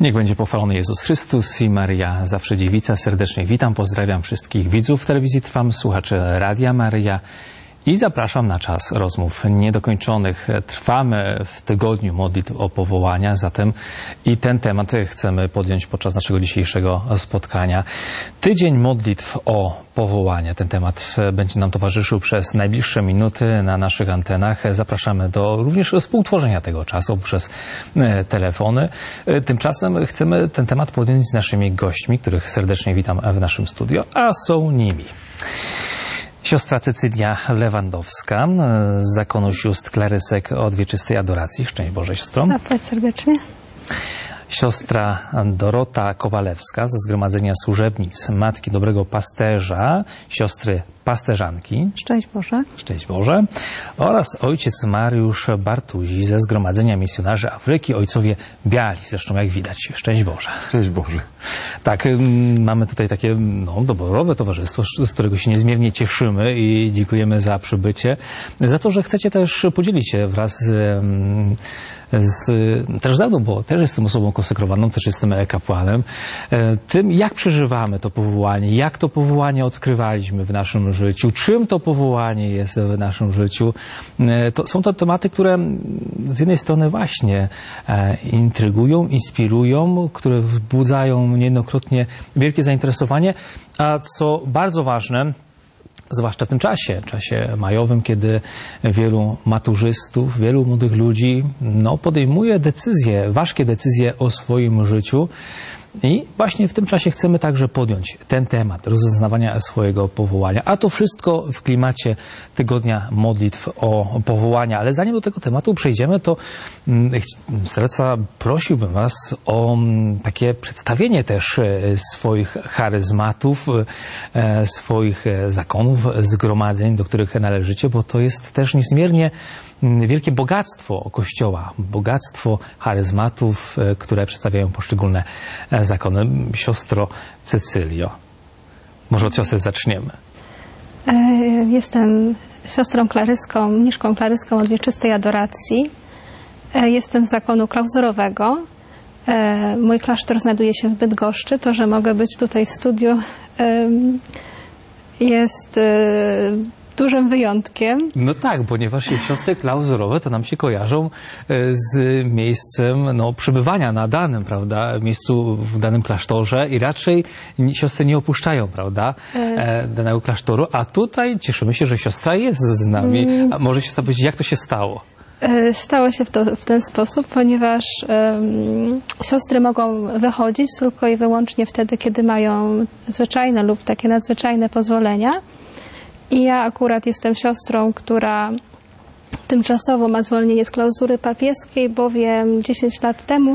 Niech będzie pochwalony Jezus Chrystus i Maria Zawsze Dziewica. Serdecznie witam, pozdrawiam wszystkich widzów telewizji Trwam, słuchaczy Radia Maryja i zapraszam na czas rozmów niedokończonych. Trwamy w tygodniu modlitw o powołania, zatem i ten temat chcemy podjąć podczas naszego dzisiejszego spotkania. Tydzień modlitw o powołania. Ten temat będzie nam towarzyszył przez najbliższe minuty na naszych antenach. Zapraszamy do również współtworzenia tego czasu przez telefony. Tymczasem chcemy ten temat podjąć z naszymi gośćmi, których serdecznie witam w naszym studio, a są nimi siostra Cecylia Lewandowska z Zakonu Sióstr Klarysek od Wieczystej Adoracji. Szczęść Boże, siostro. Zapłać serdecznie. Siostra Dorota Kowalewska ze Zgromadzenia Służebnic Matki Dobrego Pasterza, siostry pasterzanki. Szczęść Boże. Szczęść Boże. Oraz ojciec Mariusz Bartuzi ze Zgromadzenia Misjonarzy Afryki, ojcowie biali, zresztą jak widać. Szczęść Boże. Szczęść Boże. Tak, mamy tutaj takie doborowe towarzystwo, z którego się niezmiernie cieszymy i dziękujemy za przybycie. Za to, że chcecie też podzielić się wraz też ze mną, bo też jestem osobą konsekrowaną, też jestem kapłanem, tym jak przeżywamy to powołanie, jak to powołanie odkrywaliśmy w naszym życiu, czym to powołanie jest w naszym życiu. Są to tematy, które z jednej strony właśnie intrygują, inspirują, które wzbudzają niejednokrotnie wielkie zainteresowanie, a co bardzo ważne, zwłaszcza w tym czasie majowym, kiedy wielu maturzystów, wielu młodych ludzi podejmuje decyzje, ważkie decyzje o swoim życiu. I właśnie w tym czasie chcemy także podjąć ten temat rozeznawania swojego powołania. A to wszystko w klimacie tygodnia modlitw o powołania. Ale zanim do tego tematu przejdziemy, to z serca prosiłbym Was o takie przedstawienie też swoich charyzmatów, swoich zakonów, zgromadzeń, do których należycie, bo to jest też niezmiernie wielkie bogactwo Kościoła, bogactwo charyzmatów, które przedstawiają poszczególne zakony. Siostro Cecylio, może od siostry zaczniemy. Jestem siostrą klaryską, mniszką klaryską od Wieczystej Adoracji. Jestem z zakonu klauzurowego. Mój klasztor znajduje się w Bydgoszczy. To, że mogę być tutaj w studiu, jest dużym wyjątkiem. No tak, ponieważ siostry klauzurowe to nam się kojarzą z miejscem przebywania na danym, prawda, miejscu w danym klasztorze i raczej siostry nie opuszczają, prawda, danego klasztoru, a tutaj cieszymy się, że siostra jest z nami. A może siostra powiedzieć, jak to się stało? Stało się w ten sposób, ponieważ siostry mogą wychodzić tylko i wyłącznie wtedy, kiedy mają zwyczajne lub takie nadzwyczajne pozwolenia. I ja akurat jestem siostrą, która tymczasowo ma zwolnienie z klauzury papieskiej, bowiem 10 lat temu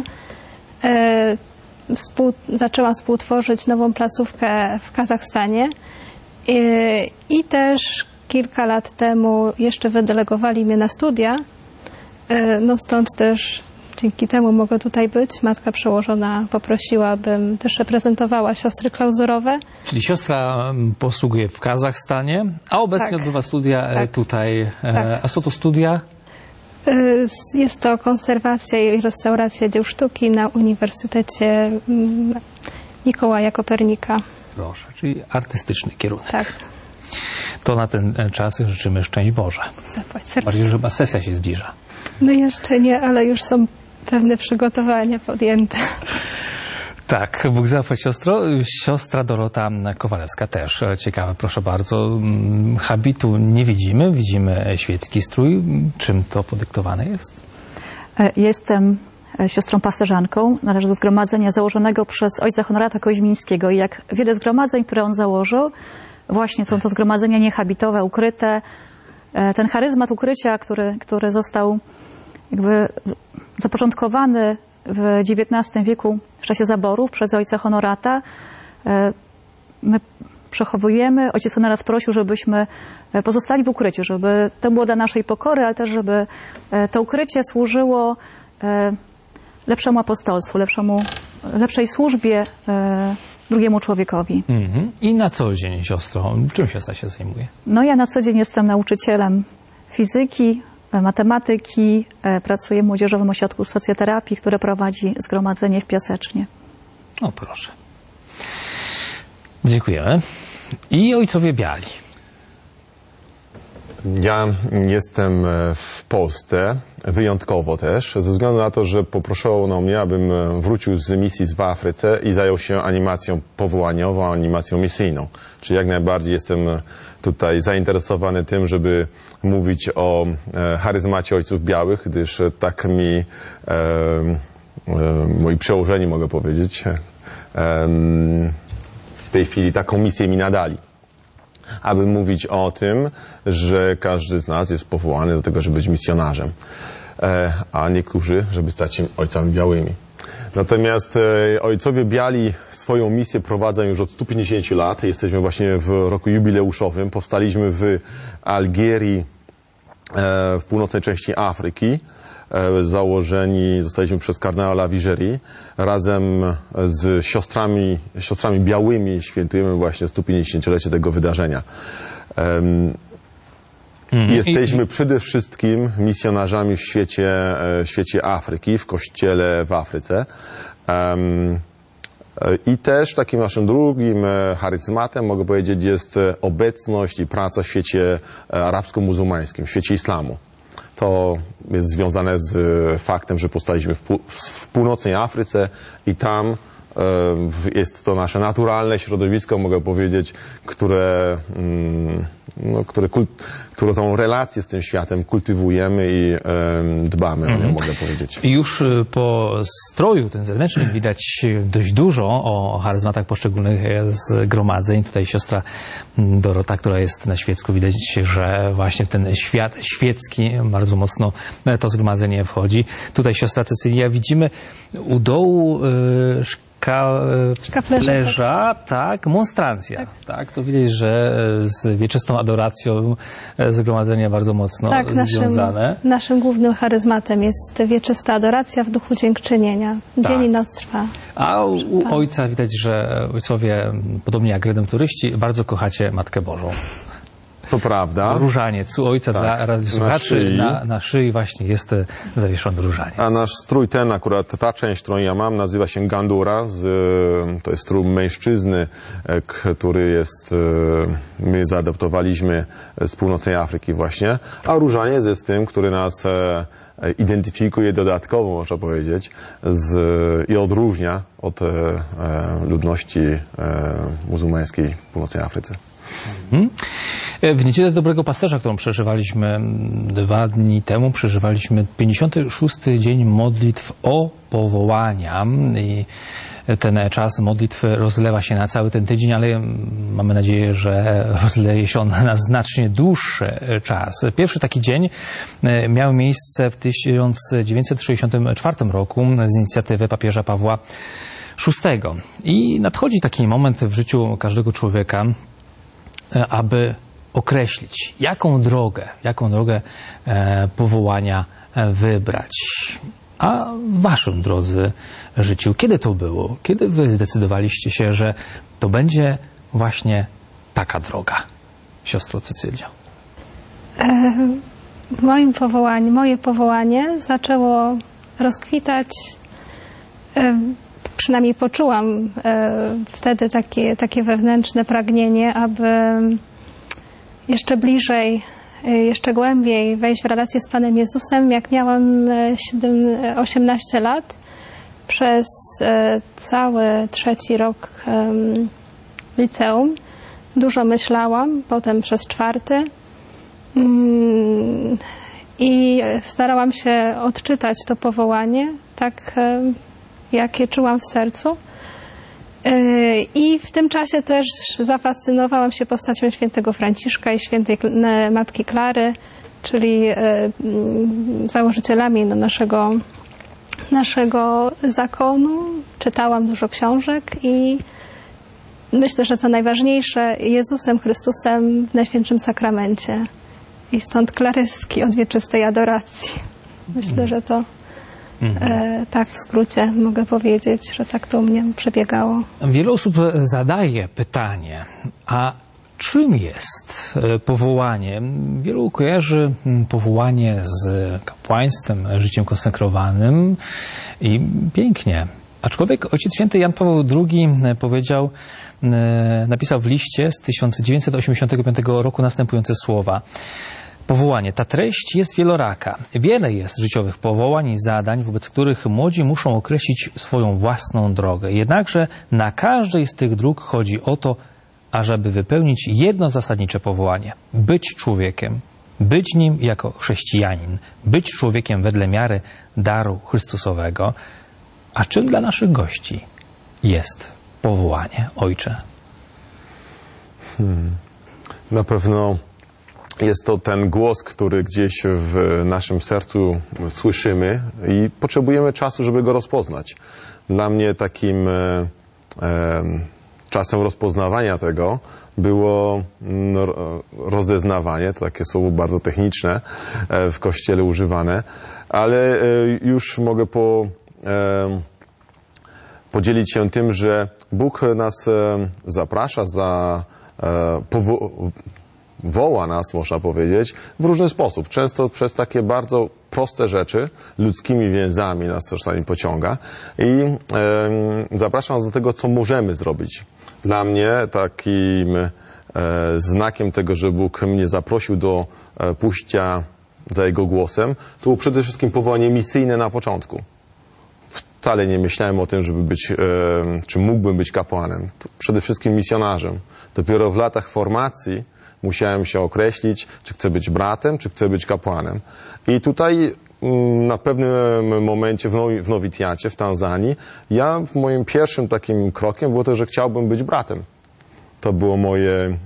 zaczęłam współtworzyć nową placówkę w Kazachstanie i też kilka lat temu jeszcze wydelegowali mnie na studia. Stąd też dzięki temu mogę tutaj być. Matka przełożona poprosiła, abym też reprezentowała siostry klauzurowe. Czyli siostra posługuje w Kazachstanie, a obecnie odbywa studia tutaj. Tak. A co to studia? Jest to konserwacja i restauracja dzieł sztuki na Uniwersytecie Mikołaja Kopernika. Proszę, czyli artystyczny kierunek. Tak. To na ten czas życzymy szczęść Boże. Zapłać serdecznie. Bardziej, że chyba sesja się zbliża. Jeszcze nie, ale już są pewne przygotowania podjęte. Tak, Bóg zapłać, siostro. Siostra Dorota Kowalewska też ciekawe, proszę bardzo. Habitu nie widzimy, widzimy świecki strój. Czym to podyktowane jest? Jestem siostrą pasterzanką. Należę do zgromadzenia założonego przez ojca Honorata Koźmińskiego i jak wiele zgromadzeń, które on założył, właśnie są to zgromadzenia niehabitowe, ukryte. Ten charyzmat ukrycia, który został jakby zapoczątkowany w XIX wieku w czasie zaborów przez ojca Honorata, my przechowujemy. Ojciec Honorat prosił, żebyśmy pozostali w ukryciu, żeby to było dla naszej pokory, ale też żeby to ukrycie służyło lepszemu apostolstwu, lepszej służbie drugiemu człowiekowi. I na co dzień, siostro, czym siostra się zajmuje? Ja na co dzień jestem nauczycielem fizyki, matematyki, pracuje w Młodzieżowym Ośrodku Socjoterapii, które prowadzi zgromadzenie w Piasecznie. O proszę. Dziękujemy. I ojcowie biali. Ja jestem w Polsce, wyjątkowo też, ze względu na to, że poproszono mnie, abym wrócił z misji w Afryce i zajął się animacją powołaniową, animacją misyjną. Czyli jak najbardziej jestem tutaj zainteresowany tym, żeby mówić o charyzmacie Ojców Białych, gdyż tak mi moi przełożeni, mogę powiedzieć, w tej chwili taką misję mi nadali. Aby mówić o tym, że każdy z nas jest powołany do tego, żeby być misjonarzem, a niektórzy, żeby stać się ojcami białymi. Natomiast ojcowie biali swoją misję prowadzą już od 150 lat. Jesteśmy właśnie w roku jubileuszowym. Powstaliśmy w Algierii, w północnej części Afryki. Założeni zostaliśmy przez kardynała Wigéry. Razem z siostrami białymi świętujemy właśnie 150-lecie tego wydarzenia. Jesteśmy przede wszystkim misjonarzami w świecie Afryki, w kościele w Afryce. I też takim naszym drugim charyzmatem, mogę powiedzieć, jest obecność i praca w świecie arabsko-muzułmańskim, w świecie islamu. To jest związane z faktem, że powstaliśmy w północnej Afryce i tam jest to nasze naturalne środowisko, mogę powiedzieć, które tą relację z tym światem kultywujemy i dbamy o nią, mogę powiedzieć. Już po stroju tym zewnętrznym widać dość dużo o charyzmatach poszczególnych zgromadzeń. Tutaj siostra Dorota, która jest na świecku, widać, że właśnie w ten świat świecki bardzo mocno to zgromadzenie wchodzi. Tutaj siostra Cecylia, widzimy u dołu szkaplerza, tak, monstrancja. Tak, to widać, że z wieczystą adoracją zgromadzenie bardzo mocno związane. Naszym głównym charyzmatem jest wieczysta adoracja w duchu dziękczynienia. Dzień i noc trwa. A u ojca widać, że ojcowie, podobnie jak redemptoryści, bardzo kochacie Matkę Bożą. To prawda. Różaniec u ojca dla radiosłuchaczy na szyi właśnie jest zawieszony różaniec. A nasz strój ten, akurat ta część, którą ja mam, nazywa się gandura. To jest strój mężczyzny, który my zaadoptowaliśmy z północnej Afryki właśnie. A różaniec jest tym, który nas identyfikuje dodatkowo, można powiedzieć, i odróżnia od ludności muzułmańskiej w północnej Afryce. W Niedzielę Dobrego Pasterza, którą przeżywaliśmy 2 dni temu, przeżywaliśmy 56. dzień modlitw o powołania i ten czas modlitwy rozlewa się na cały ten tydzień, ale mamy nadzieję, że rozleje się on na znacznie dłuższy czas. Pierwszy taki dzień miał miejsce w 1964 roku z inicjatywy papieża Pawła VI. I nadchodzi taki moment w życiu każdego człowieka, aby określić, jaką drogę powołania wybrać. A w waszym, drodzy, życiu, kiedy to było? Kiedy wy zdecydowaliście się, że to będzie właśnie taka droga, siostro Cecylio? Moje powołanie zaczęło rozkwitać, przynajmniej poczułam wtedy takie wewnętrzne pragnienie, aby jeszcze bliżej, jeszcze głębiej wejść w relację z Panem Jezusem. Jak miałam 18 lat, przez cały 3. rok liceum dużo myślałam, potem przez 4. I starałam się odczytać to powołanie, tak jakie czułam w sercu. I w tym czasie też zafascynowałam się postacią świętego Franciszka i świętej Matki Klary, czyli założycielami naszego zakonu. Czytałam dużo książek i myślę, że co najważniejsze, Jezusem Chrystusem w Najświętszym Sakramencie. I stąd klaryski od wieczystej adoracji. Myślę, że to tak w skrócie mogę powiedzieć, że tak to u mnie przebiegało. Wiele osób zadaje pytanie, a Czym jest powołanie? Wielu kojarzy powołanie z kapłaństwem, życiem konsekrowanym i pięknie. Aczkolwiek Ojciec Święty Jan Paweł II napisał w liście z 1985 roku następujące słowa. Powołanie. Ta treść jest wieloraka. Wiele jest życiowych powołań i zadań, wobec których młodzi muszą określić swoją własną drogę. Jednakże na każdej z tych dróg chodzi o to, ażeby wypełnić jedno zasadnicze powołanie. Być człowiekiem. Być nim jako chrześcijanin. Być człowiekiem wedle miary daru Chrystusowego. A czym dla naszych gości jest powołanie, Ojcze? Na pewno jest to ten głos, który gdzieś w naszym sercu słyszymy i potrzebujemy czasu, żeby go rozpoznać. Dla mnie takim czasem rozpoznawania tego było rozeznawanie, to takie słowo bardzo techniczne w Kościele używane, ale już mogę podzielić się tym, że Bóg nas zaprasza, woła nas, można powiedzieć, w różny sposób. Często przez takie bardzo proste rzeczy, ludzkimi więzami nas czasami pociąga i zaprasza nas do tego, co możemy zrobić. Dla mnie takim znakiem tego, że Bóg mnie zaprosił do pójścia za Jego głosem, to było przede wszystkim powołanie misyjne na początku. Wcale nie myślałem o tym, żeby być, czy mógłbym być kapłanem. To przede wszystkim misjonarzem. Dopiero w latach formacji musiałem się określić, czy chcę być bratem, czy chcę być kapłanem. I tutaj na pewnym momencie w nowicjacie w Tanzanii, moim pierwszym takim krokiem było to, że chciałbym być bratem. To było moje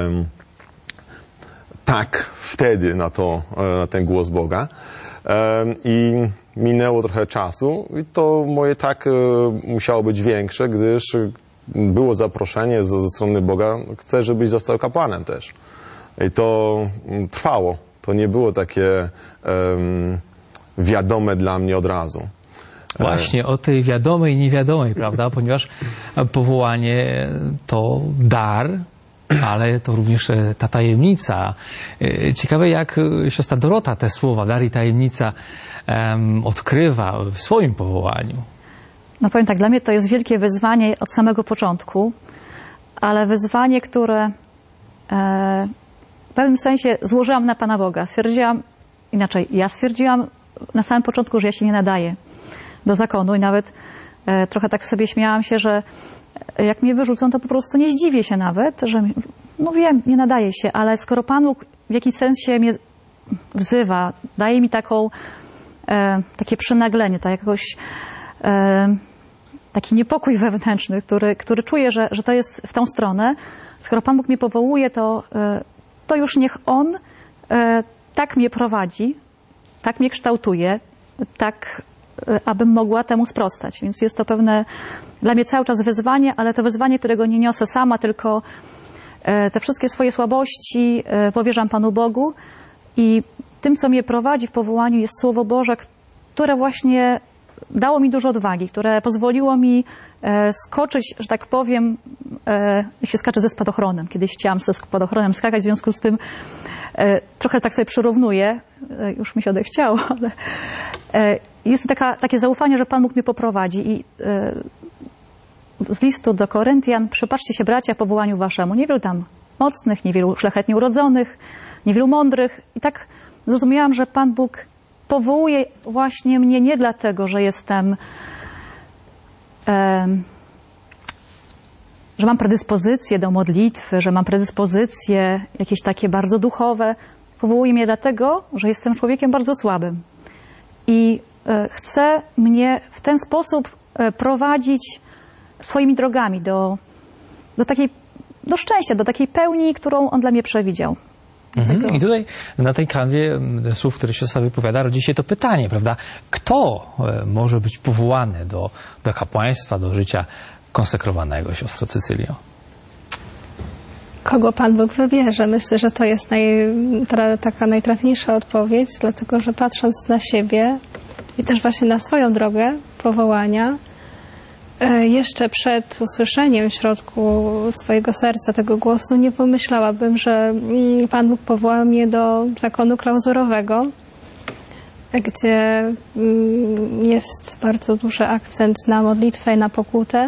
tak wtedy na ten głos Boga. I minęło trochę czasu i to moje tak musiało być większe, gdyż było zaproszenie ze strony Boga, chcę, żebyś został kapłanem też. I to trwało. To nie było takie wiadome dla mnie od razu. Właśnie o tej wiadomej i niewiadomej, prawda? Ponieważ powołanie to dar, ale to również ta tajemnica. Ciekawe, jak siostra Dorota te słowa, dar i tajemnica, odkrywa w swoim powołaniu. No powiem tak, dla mnie to jest wielkie wyzwanie od samego początku, ale wyzwanie, które w pewnym sensie złożyłam na Pana Boga. Ja stwierdziłam na samym początku, że ja się nie nadaję do zakonu i nawet trochę tak sobie śmiałam się, że jak mnie wyrzucą, to po prostu nie zdziwię się nawet, że no wiem, nie nadaje się, ale skoro Pan Bóg w jakimś sensie mnie wzywa, daje mi takie przynaglenie, taki niepokój wewnętrzny, który czuję, że to jest w tą stronę. Skoro Pan Bóg mnie powołuje, to już niech On tak mnie prowadzi, tak mnie kształtuje, tak abym mogła temu sprostać. Więc jest to pewne dla mnie cały czas wyzwanie, ale to wyzwanie, którego nie niosę sama, tylko te wszystkie swoje słabości powierzam Panu Bogu i tym, co mnie prowadzi w powołaniu, jest Słowo Boże, które właśnie dało mi dużo odwagi, które pozwoliło mi skoczyć, że tak powiem, jak się skacze ze spadochronem. Kiedyś chciałam ze spadochronem skakać, w związku z tym trochę tak sobie przyrównuję. Już mi się odechciało, ale jest takie zaufanie, że Pan Bóg mnie poprowadzi. I z listu do Koryntian: przypatrzcie się, bracia, powołaniu waszemu. Niewielu tam mocnych, niewielu szlachetnie urodzonych, niewielu mądrych. I tak zrozumiałam, że Pan Bóg powołuje właśnie mnie nie dlatego, że jestem, że mam predyspozycje do modlitwy, że mam predyspozycje jakieś takie bardzo duchowe. Powołuje mnie dlatego, że jestem człowiekiem bardzo słabym. I chce mnie w ten sposób prowadzić swoimi drogami do szczęścia, do takiej pełni, którą On dla mnie przewidział. I tutaj na tej kanwie słów, które siostra wypowiada, rodzi się to pytanie, prawda? Kto może być powołany do kapłaństwa, do życia konsekrowanego, siostro Cecylio? Kogo Pan Bóg wybierze? Myślę, że to jest taka najtrafniejsza odpowiedź, dlatego że patrząc na siebie i też właśnie na swoją drogę powołania, Jeszcze przed usłyszeniem w środku swojego serca tego głosu nie pomyślałabym, że Pan Bóg powoła mnie do zakonu klauzurowego, gdzie jest bardzo duży akcent na modlitwę i na pokutę,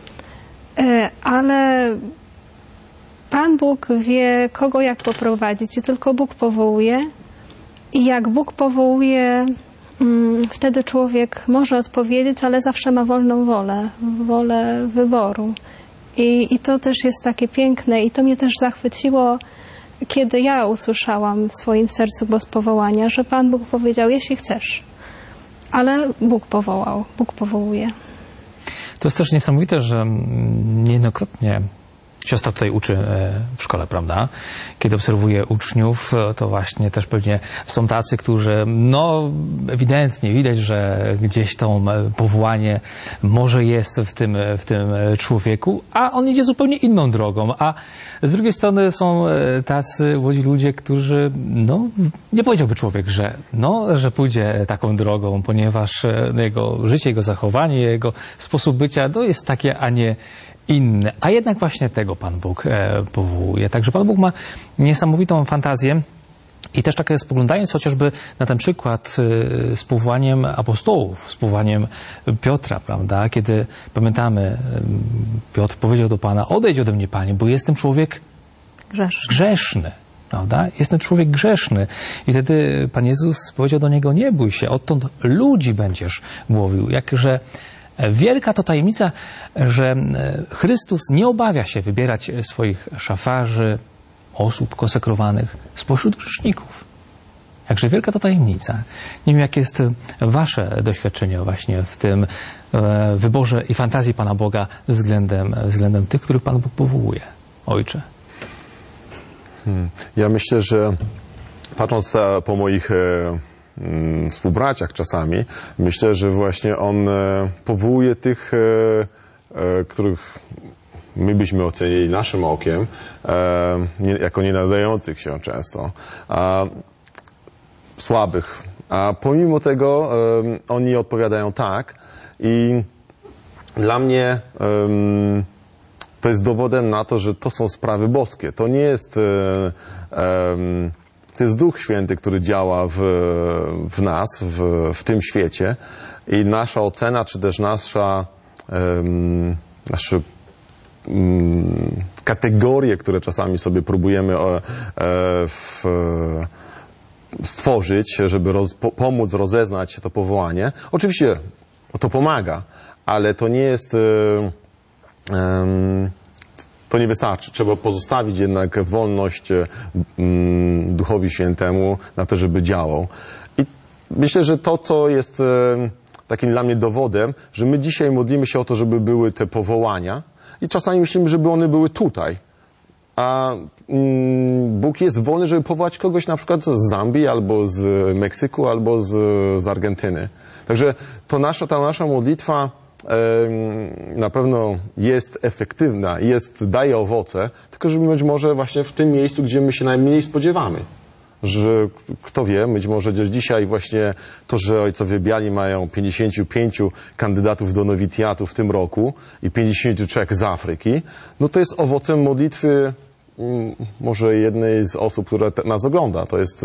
ale Pan Bóg wie, kogo jak poprowadzić i tylko Bóg powołuje. I jak Bóg powołuje, wtedy człowiek może odpowiedzieć, ale zawsze ma wolną wolę wyboru. I to też jest takie piękne i to mnie też zachwyciło, kiedy ja usłyszałam w swoim sercu głos powołania, że Pan Bóg powiedział, jeśli chcesz, ale Bóg powołał, Bóg powołuje. To jest też niesamowite, że niejednokrotnie siostra tutaj uczy w szkole, prawda? Kiedy obserwuje uczniów, to właśnie też pewnie są tacy, którzy, no ewidentnie widać, że gdzieś to powołanie może jest w tym człowieku, a on idzie zupełnie inną drogą. A z drugiej strony są tacy młodzi ludzie, którzy, no nie powiedziałby człowiek, że pójdzie taką drogą, ponieważ jego życie, jego zachowanie, jego sposób bycia to jest takie, a nie inny. A jednak właśnie tego Pan Bóg powołuje. Także Pan Bóg ma niesamowitą fantazję i też tak jest, spoglądając chociażby na ten przykład z powołaniem apostołów, z powołaniem Piotra, prawda? Kiedy pamiętamy, Piotr powiedział do Pana, odejdź ode mnie, Panie, bo jestem człowiek grzeszny. Prawda? Jestem człowiek grzeszny. I wtedy Pan Jezus powiedział do niego, nie bój się, odtąd ludzi będziesz łowił. Jakże wielka to tajemnica, że Chrystus nie obawia się wybierać swoich szafarzy, osób konsekrowanych spośród grzeszników. Jakże wielka to tajemnica. Nie wiem, jakie jest wasze doświadczenie właśnie w tym wyborze i fantazji Pana Boga względem tych, których Pan Bóg powołuje. Ojcze. Ja myślę, że patrząc po moich współbraciach czasami, myślę, że właśnie on powołuje tych, których my byśmy ocenili naszym okiem jako nie nadających się często, słabych. A pomimo tego oni odpowiadają tak i dla mnie to jest dowodem na to, że to są sprawy boskie. To nie jest to jest Duch Święty, który działa w nas, w tym świecie i nasza ocena, czy też nasze kategorie, które czasami sobie próbujemy stworzyć, żeby pomóc rozeznać to powołanie. Oczywiście to pomaga, ale to nie jest... To nie wystarczy. Trzeba pozostawić jednak wolność Duchowi Świętemu na to, żeby działał. I myślę, że to, co jest takim dla mnie dowodem, że my dzisiaj modlimy się o to, żeby były te powołania i czasami myślimy, żeby one były tutaj. A Bóg jest wolny, żeby powołać kogoś na przykład z Zambii, albo z Meksyku, albo z Argentyny. Także ta nasza modlitwa na pewno jest efektywna, daje owoce, tylko że być może właśnie w tym miejscu, gdzie my się najmniej spodziewamy. Że kto wie, być może gdzieś dzisiaj właśnie to, że ojcowie biali mają 55 kandydatów do nowicjatu w tym roku i 53 z Afryki, no to jest owocem modlitwy może jednej z osób, która nas ogląda. To jest...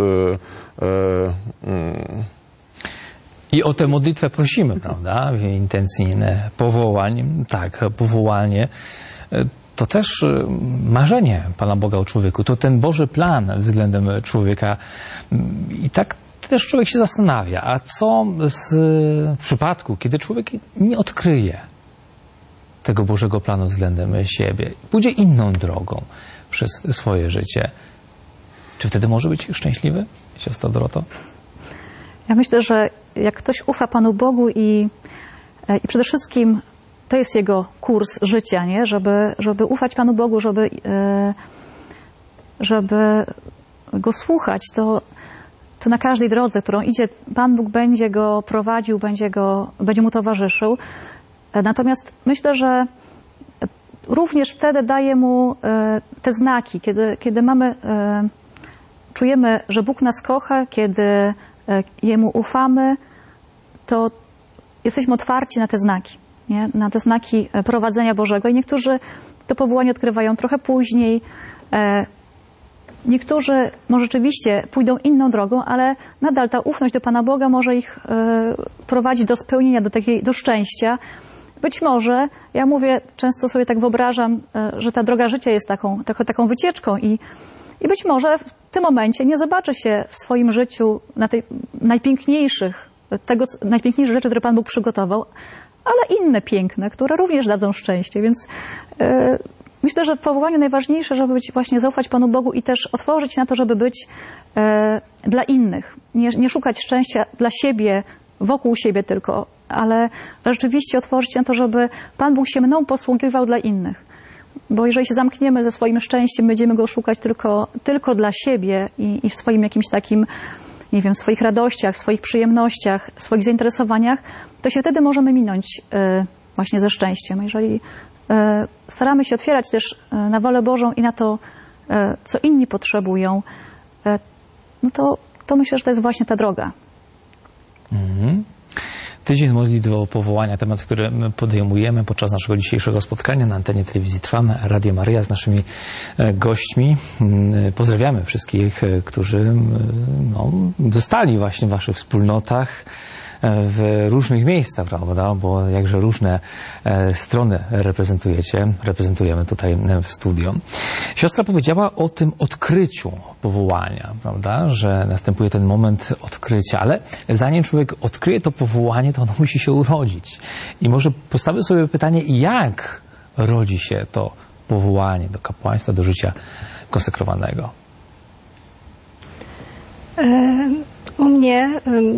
I o tę modlitwę prosimy, prawda, w intencji powołań. Tak, powołanie to też marzenie Pana Boga o człowieku. To ten Boży plan względem człowieka. I tak też człowiek się zastanawia, a co w przypadku, kiedy człowiek nie odkryje tego Bożego planu względem siebie, pójdzie inną drogą przez swoje życie. Czy wtedy może być szczęśliwy, siostra Doroto? Ja myślę, że jak ktoś ufa Panu Bogu i przede wszystkim to jest jego kurs życia, nie? Żeby ufać Panu Bogu, żeby Go słuchać, to na każdej drodze, którą idzie, Pan Bóg będzie go prowadził, będzie mu towarzyszył. Natomiast myślę, że również wtedy daje mu te znaki, kiedy czujemy, że Bóg nas kocha, kiedy Jemu ufamy, to jesteśmy otwarci na te znaki. nie? Na te znaki prowadzenia Bożego. I niektórzy to powołanie odkrywają trochę później. Niektórzy może rzeczywiście pójdą inną drogą, ale nadal ta ufność do Pana Boga może ich prowadzić do spełnienia, do szczęścia. Być może, ja mówię, często sobie tak wyobrażam, że ta droga życia jest taką wycieczką i być może w tym momencie nie zobaczy się w swoim życiu na tej najpiękniejszych rzeczy, które Pan Bóg przygotował, ale inne piękne, które również dadzą szczęście, więc myślę, że w powołaniu najważniejsze, żeby właśnie zaufać Panu Bogu i też otworzyć na to, żeby być dla innych. Nie szukać szczęścia dla siebie, wokół siebie tylko, ale rzeczywiście otworzyć na to, żeby Pan Bóg się mną posługiwał dla innych. Bo jeżeli się zamkniemy ze swoim szczęściem, będziemy go szukać tylko dla siebie i w swoim jakimś takim, nie wiem, swoich radościach, swoich przyjemnościach, swoich zainteresowaniach, to się wtedy możemy minąć właśnie ze szczęściem. Jeżeli staramy się otwierać też na wolę Bożą i na to, co inni potrzebują, no to myślę, że to jest właśnie ta droga. Tydzień modlitwy o powołania, temat, który my podejmujemy podczas naszego dzisiejszego spotkania na antenie telewizji Trwam, Radio Maryja z naszymi gośćmi. Pozdrawiamy wszystkich, którzy zostali właśnie w waszych wspólnotach w różnych miejscach, prawda? Bo jakże różne strony reprezentujemy tutaj w studio. Siostra powiedziała o tym odkryciu powołania, prawda? Że następuje ten moment odkrycia, ale zanim człowiek odkryje to powołanie, to ono musi się urodzić. I może postawię sobie pytanie, jak rodzi się to powołanie do kapłaństwa, do życia konsekrowanego? U mnie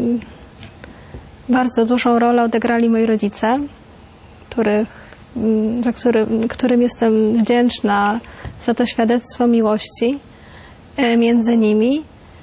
bardzo dużą rolę odegrali moi rodzice, którym jestem wdzięczna za to świadectwo miłości między nimi.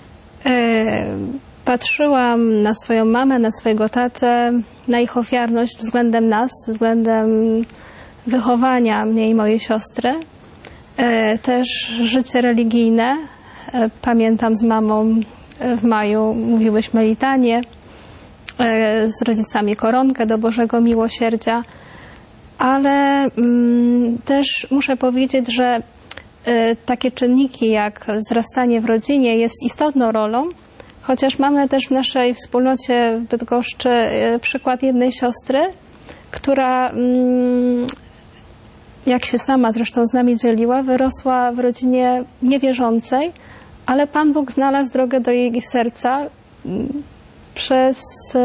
Patrzyłam na swoją mamę, na swojego tatę, na ich ofiarność względem nas, względem wychowania mnie i mojej siostry. Też życie religijne. Pamiętam, z mamą w maju mówiłyśmy litanię, z rodzicami koronkę do Bożego Miłosierdzia, ale też muszę powiedzieć, że takie czynniki jak wzrastanie w rodzinie jest istotną rolą, chociaż mamy też w naszej wspólnocie w Bydgoszczy przykład jednej siostry, która, jak się sama zresztą z nami dzieliła, wyrosła w rodzinie niewierzącej, ale Pan Bóg znalazł drogę do jej serca przez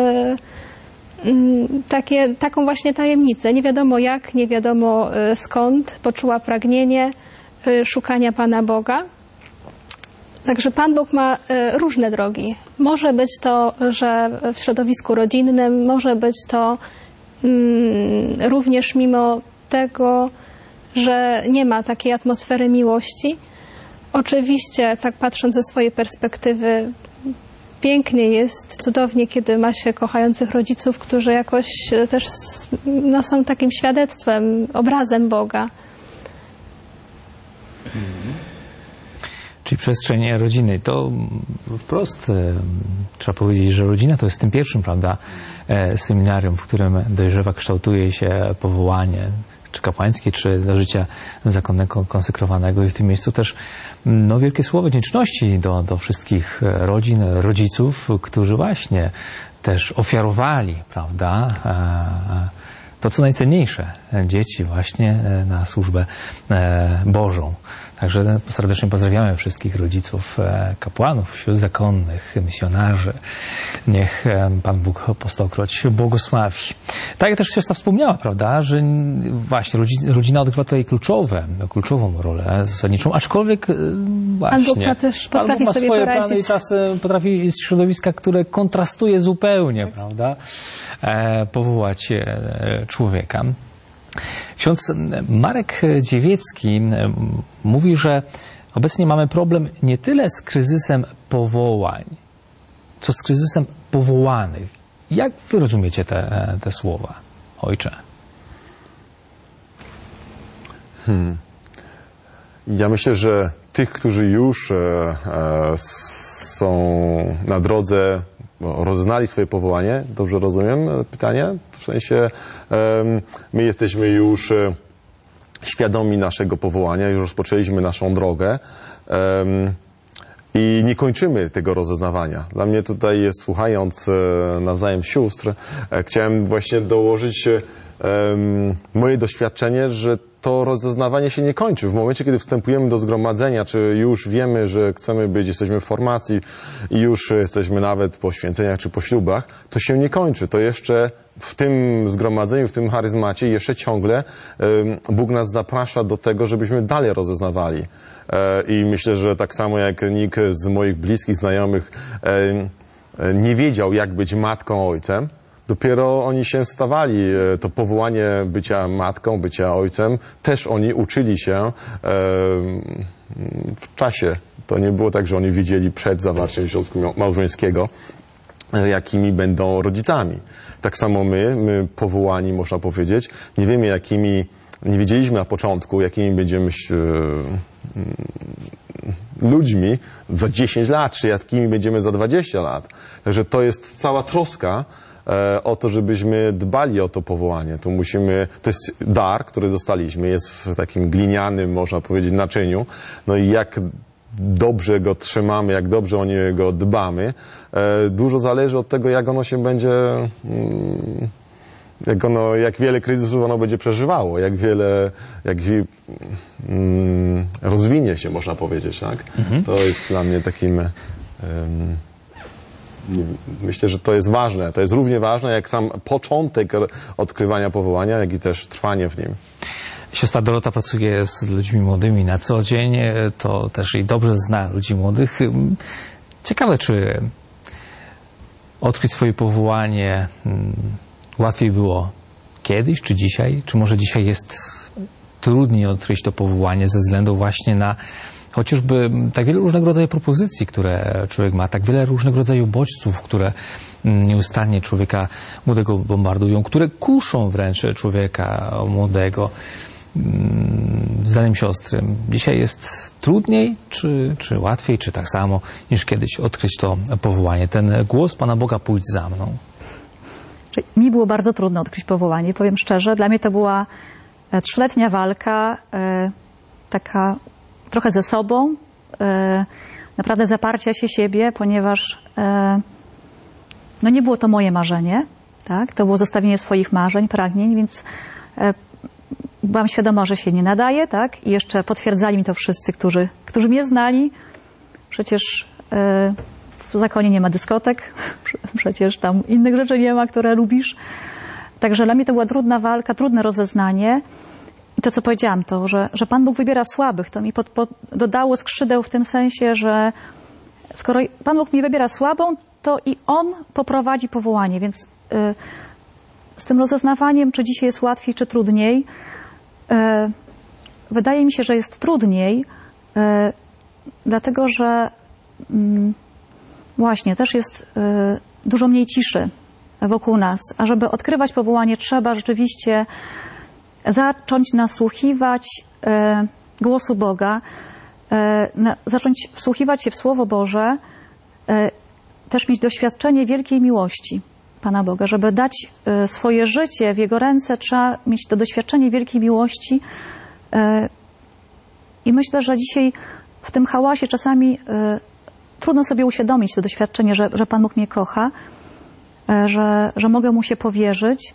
taką właśnie tajemnicę. Nie wiadomo jak, nie wiadomo skąd, poczuła pragnienie szukania Pana Boga. Także Pan Bóg ma różne drogi. Może być to, że w środowisku rodzinnym, może być to również mimo tego, że nie ma takiej atmosfery miłości. Oczywiście, tak patrząc ze swojej perspektywy, pięknie jest, cudownie, kiedy ma się kochających rodziców, którzy jakoś też są takim świadectwem, obrazem Boga. Czyli przestrzeń rodziny. To wprost trzeba powiedzieć, że rodzina to jest tym pierwszym, prawda, seminarium, w którym dojrzewa, kształtuje się powołanie, czy kapłańskie, czy do życia zakonnego, konsekrowanego. I w tym miejscu też wielkie słowo wdzięczności do wszystkich rodzin, rodziców, którzy właśnie też ofiarowali, prawda, to co najcenniejsze, dzieci właśnie na służbę Bożą. Także serdecznie pozdrawiamy wszystkich rodziców, kapłanów, sióstr zakonnych, misjonarzy. Niech Pan Bóg po stokroć błogosławi. Tak jak też siostra wspomniała, prawda, że właśnie rodzina odgrywa tutaj kluczową rolę zasadniczą, aczkolwiek właśnie Pan Bóg ma też potrafi ma sobie swoje poradzić. plany i czasem potrafi z środowiska, które kontrastuje zupełnie, prawda, powołać człowieka. Ksiądz Marek Dziewiecki mówi, że obecnie mamy problem nie tyle z kryzysem powołań, co z kryzysem powołanych. Jak wy rozumiecie te słowa, ojcze? Ja myślę, że tych, którzy już są na drodze, rozeznali swoje powołanie, dobrze rozumiem pytanie? W sensie my jesteśmy już świadomi naszego powołania, już rozpoczęliśmy naszą drogę i nie kończymy tego rozeznawania. Dla mnie tutaj jest, słuchając nawzajem sióstr, chciałem właśnie dołożyć moje doświadczenie, że to rozeznawanie się nie kończy. W momencie, kiedy wstępujemy do zgromadzenia, czy już wiemy, że chcemy być, jesteśmy w formacji i już jesteśmy nawet po święceniach czy po ślubach, to się nie kończy. To jeszcze w tym zgromadzeniu, w tym charyzmacie jeszcze ciągle Bóg nas zaprasza do tego, żebyśmy dalej rozeznawali. I myślę, że tak samo jak nikt z moich bliskich znajomych nie wiedział, jak być matką, ojcem, dopiero oni się stawali, to powołanie bycia matką, bycia ojcem, też oni uczyli się w czasie. To nie było tak, że oni wiedzieli przed zawarciem związku małżeńskiego, jakimi będą rodzicami. Tak samo my powołani, można powiedzieć, nie wiemy nie wiedzieliśmy na początku, jakimi będziemy ludźmi za 10 lat, czy jakimi będziemy za 20 lat. Także to jest cała troska o to, żebyśmy dbali o to powołanie. To jest dar, który dostaliśmy, jest w takim glinianym, można powiedzieć, naczyniu. No i jak dobrze go trzymamy, jak dobrze o niego dbamy, dużo zależy od tego, jak ono się będzie, jak wiele kryzysów ono będzie przeżywało, jak rozwinie się, można powiedzieć, tak? To jest dla mnie takim myślę, że to jest ważne. To jest równie ważne jak sam początek odkrywania powołania, jak i też trwanie w nim. Siostra Dorota pracuje z ludźmi młodymi na co dzień, to też i dobrze zna ludzi młodych. Ciekawe, czy odkryć swoje powołanie łatwiej było kiedyś, czy dzisiaj? Czy może dzisiaj jest trudniej odkryć to powołanie ze względu właśnie na chociażby tak wiele różnego rodzaju propozycji, które człowiek ma, tak wiele różnego rodzaju bodźców, które nieustannie człowieka młodego bombardują, które kuszą wręcz człowieka młodego. Zdaniem siostry, dzisiaj jest trudniej, czy łatwiej, czy tak samo niż kiedyś odkryć to powołanie? Ten głos Pana Boga, pójdź za mną. Mi było bardzo trudno odkryć powołanie, powiem szczerze. Dla mnie to była 3-letnia walka, taka trochę ze sobą, naprawdę zaparcia się siebie, ponieważ nie było to moje marzenie, tak? To było zostawienie swoich marzeń, pragnień, więc byłam świadoma, że się nie nadaje, tak? I jeszcze potwierdzali mi to wszyscy, którzy mnie znali. Przecież w zakonie nie ma dyskotek, przecież tam innych rzeczy nie ma, które lubisz. Także dla mnie to była trudna walka, trudne rozeznanie. I to, co powiedziałam, to, że Pan Bóg wybiera słabych, to mi dodało skrzydeł w tym sensie, że skoro Pan Bóg mnie wybiera słabą, to i On poprowadzi powołanie. Więc z tym rozeznawaniem, czy dzisiaj jest łatwiej, czy trudniej, wydaje mi się, że jest trudniej, dlatego że właśnie też jest dużo mniej ciszy wokół nas. A żeby odkrywać powołanie, trzeba rzeczywiście zacząć nasłuchiwać głosu Boga, zacząć wsłuchiwać się w Słowo Boże, też mieć doświadczenie wielkiej miłości Pana Boga. Żeby dać swoje życie w Jego ręce, trzeba mieć to doświadczenie wielkiej miłości. I myślę, że dzisiaj w tym hałasie czasami trudno sobie uświadomić to doświadczenie, że Pan Bóg mnie kocha, że mogę Mu się powierzyć.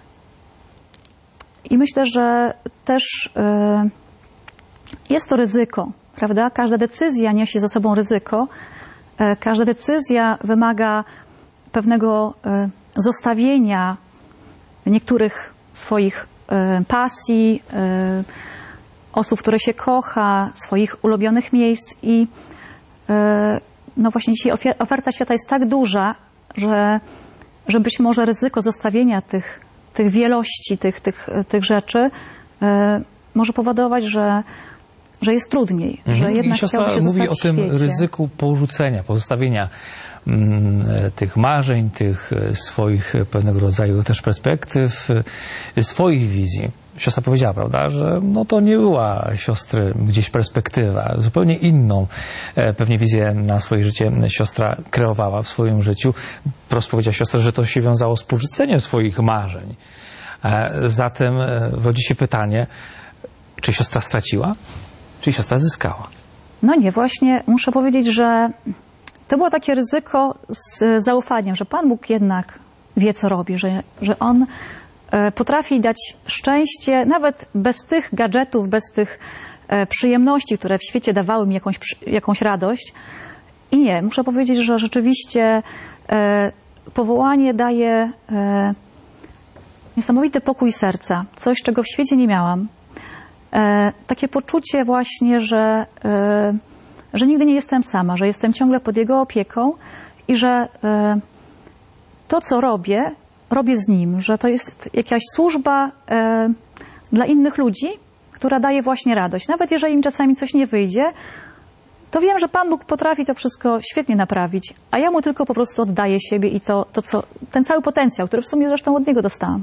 I myślę, że też jest to ryzyko, prawda? Każda decyzja niesie za sobą ryzyko. Każda decyzja wymaga pewnego zostawienia niektórych swoich pasji, osób, które się kocha, swoich ulubionych miejsc. I właśnie dzisiaj oferta świata jest tak duża, że być może ryzyko zostawienia tych wielości, tych rzeczy może powodować, że jest trudniej, że jednak siostra chciałoby się mówi o zostać w tym świecie. ryzyku porzucenia, pozostawienia tych marzeń, tych swoich pewnego rodzaju też perspektyw, swoich wizji. siostra powiedziała, prawda, że no to nie była siostry gdzieś perspektywa, zupełnie inną pewnie wizję na swoje życie siostra kreowała w swoim życiu. Wprost powiedziała siostra, że to się wiązało z porzuceniem swoich marzeń. Zatem rodzi się pytanie, czy siostra straciła, czy siostra zyskała? No nie, właśnie muszę powiedzieć, że to było takie ryzyko z zaufaniem, że Pan Bóg jednak wie, co robi, że On potrafi dać szczęście nawet bez tych gadżetów, bez tych przyjemności, które w świecie dawały mi jakąś radość. I nie, muszę powiedzieć, że rzeczywiście powołanie daje niesamowity pokój serca, coś, czego w świecie nie miałam. Takie poczucie właśnie, że nigdy nie jestem sama, że jestem ciągle pod Jego opieką i że to, co robię z Nim, że to jest jakaś służba dla innych ludzi, która daje właśnie radość. Nawet jeżeli im czasami coś nie wyjdzie, to wiem, że Pan Bóg potrafi to wszystko świetnie naprawić, a ja Mu tylko po prostu oddaję siebie i ten cały potencjał, który w sumie zresztą od Niego dostałam.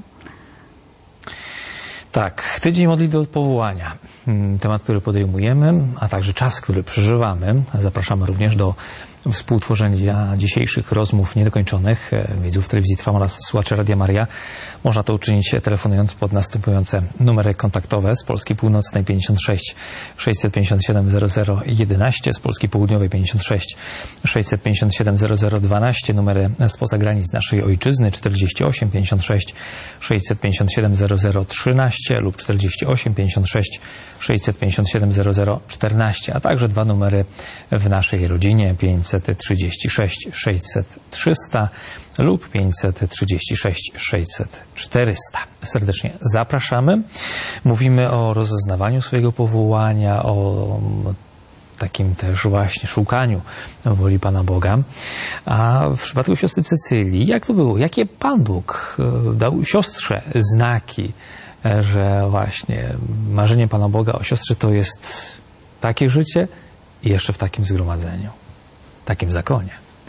Tak, tydzień modlitwy od powołania. Temat, który podejmujemy, a także czas, który przeżywamy. Zapraszamy również do współtworzenia dzisiejszych rozmów niedokończonych widzów Telewizji Trwam oraz słuchaczy Radia Maria. Można to uczynić telefonując pod następujące numery kontaktowe z Polski Północnej 56 657 0011, z Polski Południowej 56 657 0012, numery spoza granic naszej ojczyzny 48 56 657 0013 lub 48 56 657 0014, a także dwa numery w naszej rodzinie 536 600 300 lub 536 600 400. Serdecznie zapraszamy. Mówimy o rozeznawaniu swojego powołania, o takim też właśnie szukaniu woli Pana Boga. A w przypadku siostry Cecylii, jak to było? Jakie Pan Bóg dał siostrze znaki, że właśnie marzenie Pana Boga o siostrze to jest takie życie i jeszcze w takim zgromadzeniu, takim zakonie?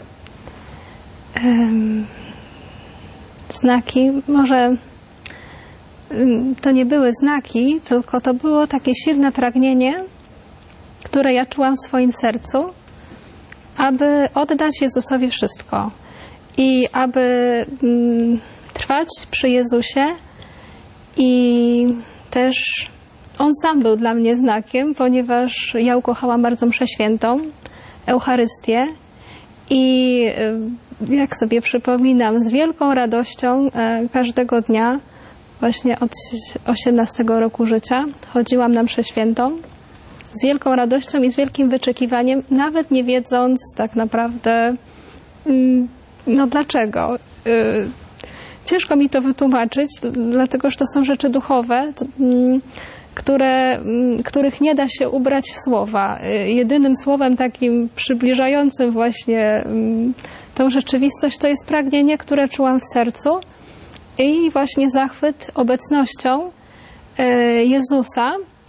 Znaki, może to nie były znaki, tylko to było takie silne pragnienie, które ja czułam w swoim sercu, aby oddać Jezusowi wszystko i aby trwać przy Jezusie. I też On sam był dla mnie znakiem, ponieważ ja ukochałam bardzo mszę świętą, Eucharystię i jak sobie przypominam, z wielką radością każdego dnia, właśnie od 18 roku życia, chodziłam na mszę świętą z wielką radością i z wielkim wyczekiwaniem, nawet nie wiedząc tak naprawdę, no dlaczego. Ciężko mi to wytłumaczyć, dlatego że to są rzeczy duchowe, których nie da się ubrać w słowa. Jedynym słowem takim przybliżającym właśnie tą rzeczywistość to jest pragnienie, które czułam w sercu i właśnie zachwyt obecnością Jezusa.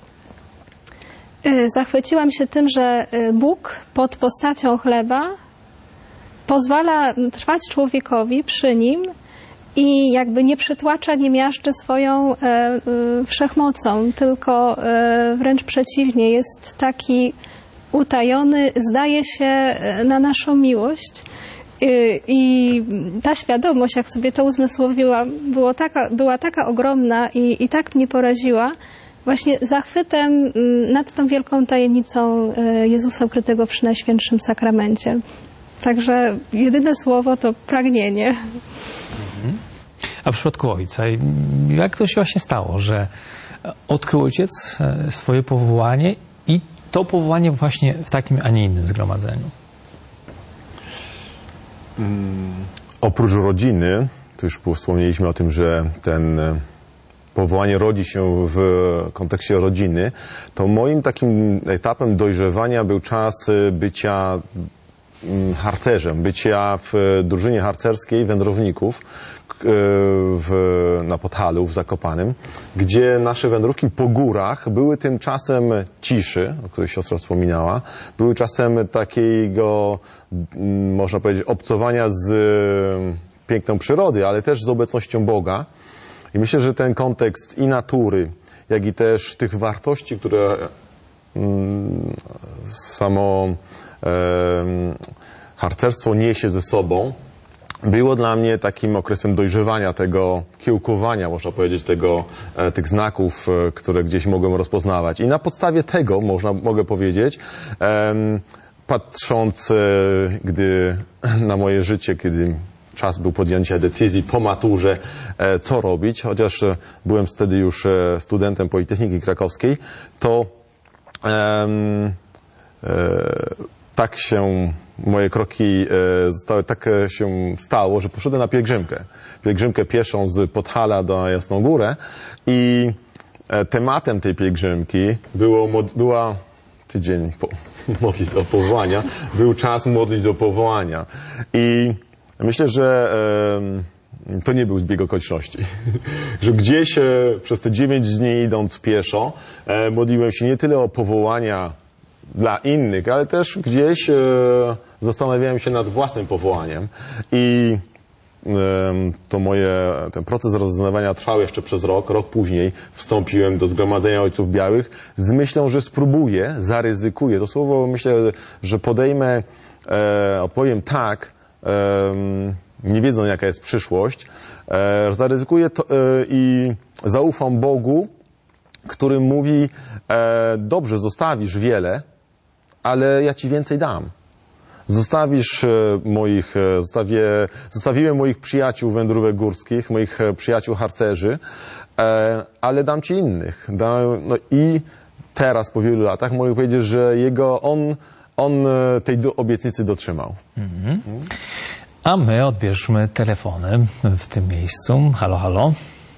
Zachwyciłam się tym, że Bóg pod postacią chleba pozwala trwać człowiekowi przy Nim i jakby nie przytłacza, nie miażdży swoją wszechmocą, tylko wręcz przeciwnie, jest taki utajony, zdaje się na naszą miłość. I ta świadomość, jak sobie to uzmysłowiłam, była taka ogromna i tak mnie poraziła, właśnie zachwytem nad tą wielką tajemnicą Jezusa ukrytego przy Najświętszym Sakramencie. Także jedyne słowo to pragnienie. A w przypadku ojca, jak to się właśnie stało, że odkrył ojciec swoje powołanie i to powołanie właśnie w takim, a nie innym zgromadzeniu? Oprócz rodziny, tu już wspomnieliśmy o tym, że ten powołanie rodzi się w kontekście rodziny, to moim takim etapem dojrzewania był czas bycia harcerzem, bycia w drużynie harcerskiej wędrowników na Podhalu, w Zakopanem, gdzie nasze wędrówki po górach były tym czasem ciszy, o której siostra wspominała, były czasem takiego, można powiedzieć, obcowania z piękną przyrody, ale też z obecnością Boga. I myślę, że ten kontekst i natury, jak i też tych wartości, które samo harcerstwo niesie ze sobą, było dla mnie takim okresem dojrzewania, tego kiełkowania, można powiedzieć, tych znaków, które gdzieś mogłem rozpoznawać. I na podstawie tego, mogę powiedzieć, patrząc na moje życie, kiedy czas był podjęcia decyzji po maturze, co robić, chociaż byłem wtedy już studentem Politechniki Krakowskiej, to tak się moje kroki tak się stało, że poszedłem na pielgrzymkę pieszą z Podhala do Jasnogórę i tematem tej pielgrzymki była tydzień modlitw o powołania, był czas modlitw o powołania i myślę, że to nie był zbieg okoliczności, że gdzieś przez te 9 dni idąc pieszo modliłem się nie tyle o powołania dla innych, ale też gdzieś zastanawiałem się nad własnym powołaniem i ten proces rozeznawania trwał jeszcze przez rok później wstąpiłem do Zgromadzenia Ojców Białych z myślą, że spróbuję, zaryzykuję. To słowo myślę, że podejmę, odpowiem tak, nie wiedząc jaka jest przyszłość, zaryzykuję to, i zaufam Bogu, który mówi, dobrze, zostawisz wiele, ale ja ci więcej dam. Zostawiłem moich przyjaciół wędrówek górskich, moich przyjaciół harcerzy, ale dam ci innych. I teraz po wielu latach mogę powiedzieć, że on tej obietnicy dotrzymał. A my odbierzmy telefony w tym miejscu. Halo, halo.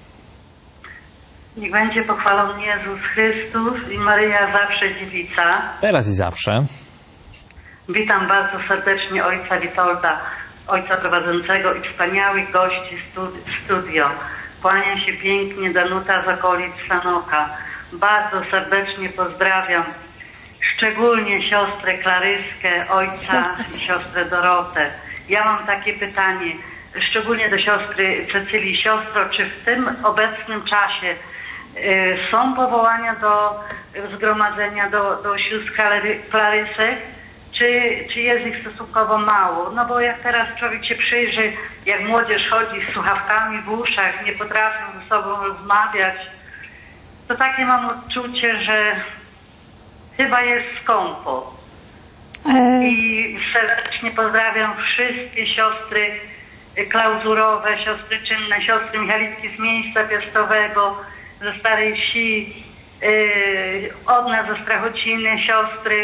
Niech będzie pochwalony Jezus Chrystus i Maryja zawsze dziewica. Teraz i zawsze. Witam bardzo serdecznie ojca Witolda, ojca prowadzącego i wspaniałych gości studio. Kłania się pięknie Danuta z okolic Sanoka. Bardzo serdecznie pozdrawiam szczególnie siostrę Klaryskę, ojca i siostrę Dorotę. Ja mam takie pytanie, szczególnie do siostry Cecylii. Siostro, czy w tym obecnym czasie są powołania do zgromadzenia, do sióstr Klarysek, czy jest ich stosunkowo mało? No bo jak teraz człowiek się przyjrzy, jak młodzież chodzi z słuchawkami w uszach, nie potrafią ze sobą rozmawiać, to takie mam odczucie, że chyba jest skąpo. I serdecznie pozdrawiam wszystkie siostry klauzurowe, siostry czynne, siostry Michalitki z miejsca piastowego, ze Starej Wsi, od nas ze Strachociny, siostry.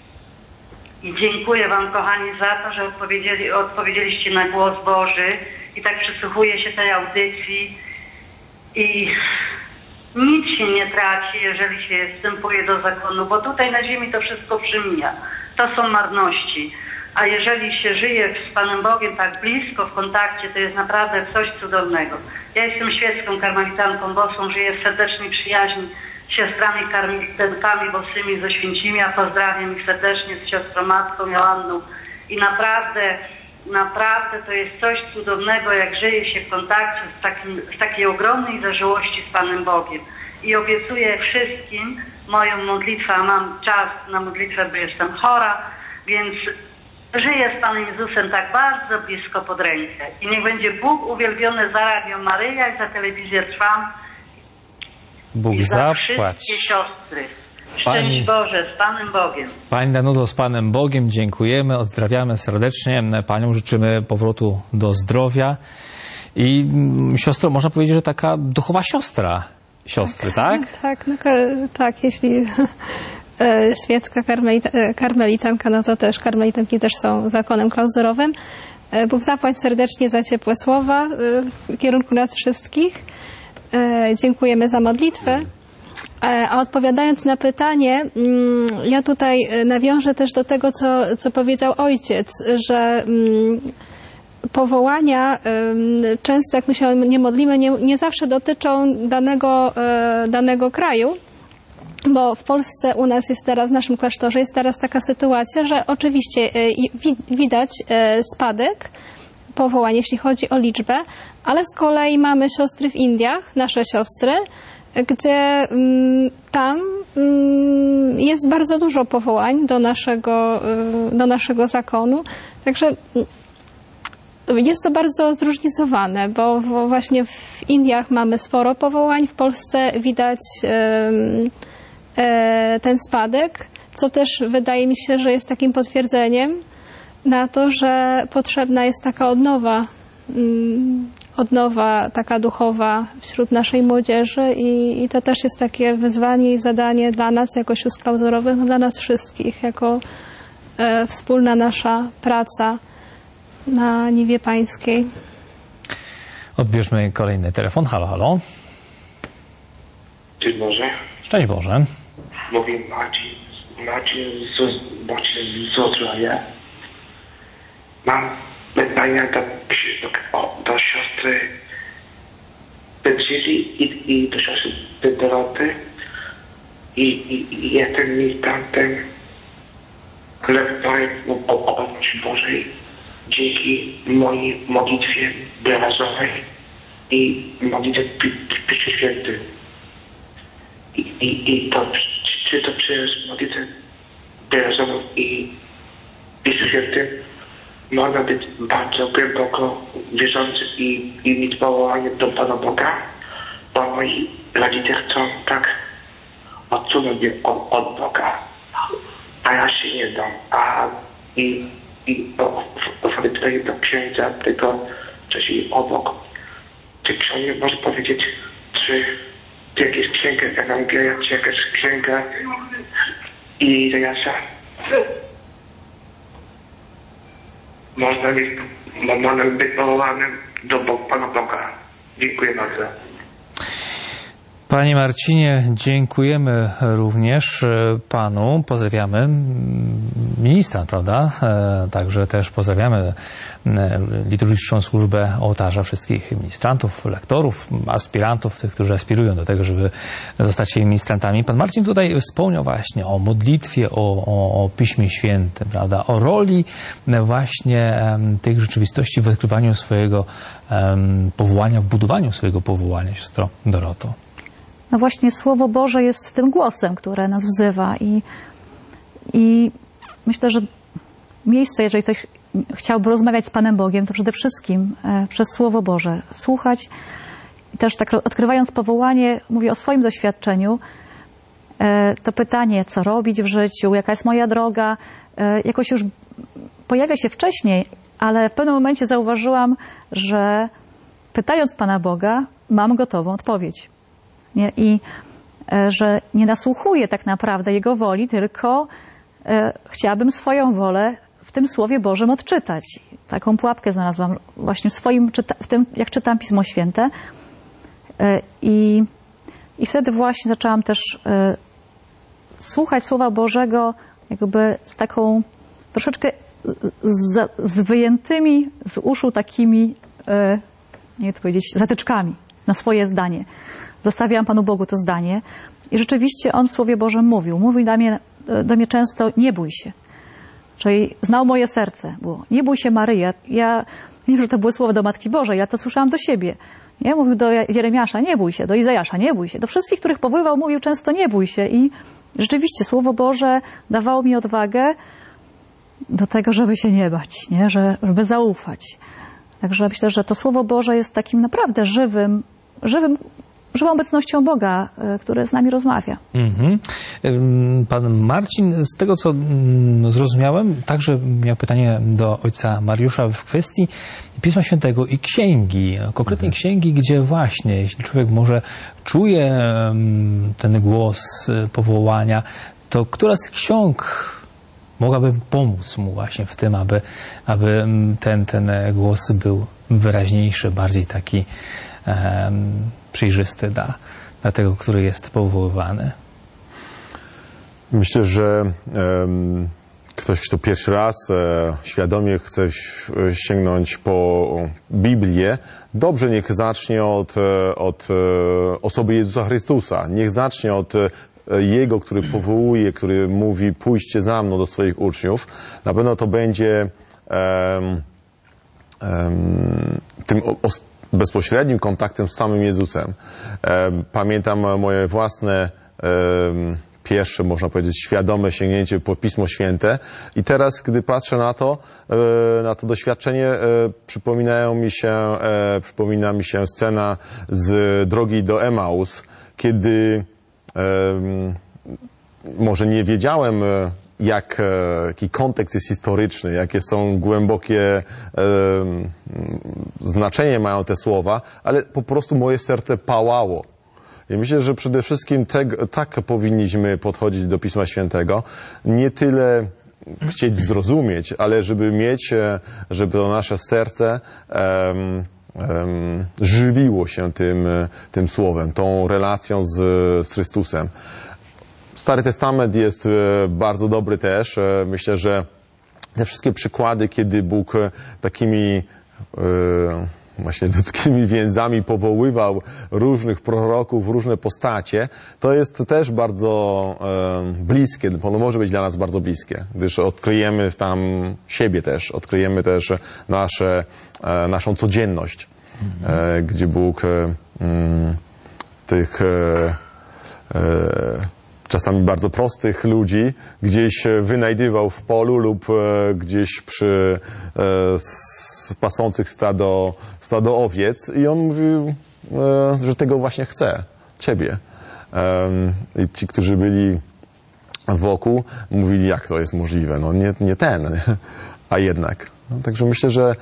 I dziękuję wam, kochani, za to, że odpowiedzieliście na głos Boży i tak przysłuchuję się tej audycji i nic się nie traci, jeżeli się wstępuje do zakonu, bo tutaj na ziemi to wszystko przemija. To są marności. A jeżeli się żyje z Panem Bogiem tak blisko, w kontakcie, to jest naprawdę coś cudownego. Ja jestem świecką karmelitanką boską, żyję w serdecznej przyjaźni z siostrami karmelitankami bosymi ze Święcimia. Pozdrawiam ich serdecznie z siostrą matką Joanną. I naprawdę to jest coś cudownego, jak żyje się w kontakcie z takiej ogromnej zażyłości z Panem Bogiem. I obiecuję wszystkim moją modlitwę, a mam czas na modlitwę, bo jestem chora, więc żyję z Panem Jezusem tak bardzo blisko pod rękę. I niech będzie Bóg uwielbiony za Radio Maryja i za telewizję Trwam. Bóg i za zapłać. wszystkie siostry. Szczęść Boże, z Panem Bogiem. Pani Danuto, z Panem Bogiem dziękujemy, pozdrawiamy serdecznie. Panią życzymy powrotu do zdrowia. I siostro, można powiedzieć, że taka duchowa siostra siostry, tak? Tak, jeśli świecka karmelitanka, no to też karmelitanki też są zakonem klauzurowym. Bóg zapłać serdecznie za ciepłe słowa w kierunku nas wszystkich. Dziękujemy za modlitwę. A odpowiadając na pytanie, ja tutaj nawiążę też do tego, co powiedział ojciec, że powołania często, jak my się nie modlimy, nie zawsze dotyczą danego kraju, bo w Polsce u nas jest teraz, w naszym klasztorze jest teraz taka sytuacja, że oczywiście widać spadek powołań, jeśli chodzi o liczbę, ale z kolei mamy siostry w Indiach, nasze siostry, gdzie tam jest bardzo dużo powołań do naszego zakonu. Także jest to bardzo zróżnicowane, bo właśnie w Indiach mamy sporo powołań, w Polsce widać ten spadek, co też wydaje mi się, że jest takim potwierdzeniem na to, że potrzebna jest taka odnowa taka duchowa wśród naszej młodzieży i to też jest takie wyzwanie i zadanie dla nas jako sióstr klauzurowych, dla nas wszystkich, jako wspólna nasza praca na niwie pańskiej. Odbierzmy kolejny telefon. Halo, halo. Dzień Boże. Szczęść Boże. Mówi Marcin z Ozdrowia. Mam pytania do siostry Pędzili i do siostry Doroty. I jestem ministrantem, lektorem obecności Bożej dzięki mojej modlitwie wyrazowej i modlitwie Piśmie Świętym. I to, czy to przez modlitwę wyrazową i Piśmie Świętym można być bardzo głęboko wierzący i mieć powołanie do Pana Boga, bo moi rodzice chcą tak odsunąć mnie od Boga, a ja się nie dam. I sobie tutaj do księdza, tego wcześniej obok. Czy ksiądz może powiedzieć, czy jakieś księgę Ewangelia, czy jakaś księga Izajasza można być powołanym do Pana Boga. Dziękuję bardzo. Panie Marcinie, dziękujemy również Panu. Pozdrawiamy ministra, prawda? Także też pozdrawiamy liturgiczną służbę ołtarza wszystkich ministrantów, lektorów, aspirantów, tych, którzy aspirują do tego, żeby zostać ministrantami. Pan Marcin tutaj wspomniał właśnie o modlitwie, o Piśmie Świętym, prawda? O roli właśnie tych rzeczywistości w odkrywaniu swojego powołania, w budowaniu swojego powołania, siostro Doroto. No właśnie Słowo Boże jest tym głosem, które nas wzywa i myślę, że miejsce, jeżeli ktoś chciałby rozmawiać z Panem Bogiem, to przede wszystkim przez Słowo Boże słuchać i też tak odkrywając powołanie, mówię o swoim doświadczeniu, to pytanie, co robić w życiu, jaka jest moja droga, jakoś już pojawia się wcześniej, ale w pewnym momencie zauważyłam, że pytając Pana Boga, mam gotową odpowiedź. Nie? I że nie nasłuchuję tak naprawdę Jego woli, tylko chciałabym swoją wolę w tym Słowie Bożym odczytać. Taką pułapkę znalazłam właśnie w tym, jak czytam Pismo Święte. I wtedy właśnie zaczęłam też słuchać Słowa Bożego jakby z taką troszeczkę z wyjętymi z uszu takimi, nie wiem to powiedzieć, zatyczkami na swoje zdanie. Zostawiałam Panu Bogu to zdanie i rzeczywiście On w Słowie Bożym mówił. Mówił do mnie często, nie bój się. Czyli znał moje serce. Było, nie bój się Maryja. Ja wiem, że to były słowa do Matki Bożej, ja to słyszałam do siebie. Nie? Mówił do Jeremiasza, nie bój się, do Izajasza, nie bój się. Do wszystkich, których powoływał, mówił często, nie bój się. I rzeczywiście Słowo Boże dawało mi odwagę do tego, żeby się nie bać, nie? Żeby zaufać. Także myślę, że to Słowo Boże jest takim naprawdę żywą obecnością Boga, który z nami rozmawia. Pan Marcin, z tego co zrozumiałem, także miał pytanie do ojca Mariusza w kwestii Pisma Świętego i księgi, konkretnie księgi, gdzie właśnie, jeśli człowiek może czuje ten głos powołania, to która z ksiąg mogłaby pomóc mu właśnie w tym, aby ten głos był wyraźniejszy, bardziej taki przejrzysty dla tego, który jest powoływany. Myślę, że ktoś, kto pierwszy raz świadomie chce sięgnąć po Biblię, dobrze niech zacznie od osoby Jezusa Chrystusa. Niech zacznie od Jego, który powołuje, który mówi pójście za mną do swoich uczniów. Na pewno to będzie tym bezpośrednim kontaktem z samym Jezusem. Pamiętam moje własne pierwsze, można powiedzieć, świadome sięgnięcie po Pismo Święte i teraz, gdy patrzę na to doświadczenie, przypomina mi się scena z drogi do Emaus, kiedy może nie wiedziałem, jaki kontekst jest historyczny, jakie są głębokie znaczenie mają te słowa, ale po prostu moje serce pałało. I myślę, że przede wszystkim tak powinniśmy podchodzić do Pisma Świętego. Nie tyle chcieć zrozumieć, ale żeby to nasze serce żywiło się tym słowem, tą relacją z Chrystusem. Stary Testament jest bardzo dobry też. Myślę, że te wszystkie przykłady, kiedy Bóg takimi właśnie ludzkimi więzami powoływał różnych proroków, różne postacie, to jest też bardzo bliskie, ono może być dla nas bardzo bliskie, gdyż odkryjemy tam siebie też, odkryjemy też naszą codzienność, gdzie Bóg tych czasami bardzo prostych ludzi gdzieś wynajdywał w polu lub gdzieś przy pasących stado owiec i on mówił, że tego właśnie chce, ciebie. I ci, którzy byli wokół, mówili, jak to jest możliwe. No nie ten, a jednak. No, także myślę, że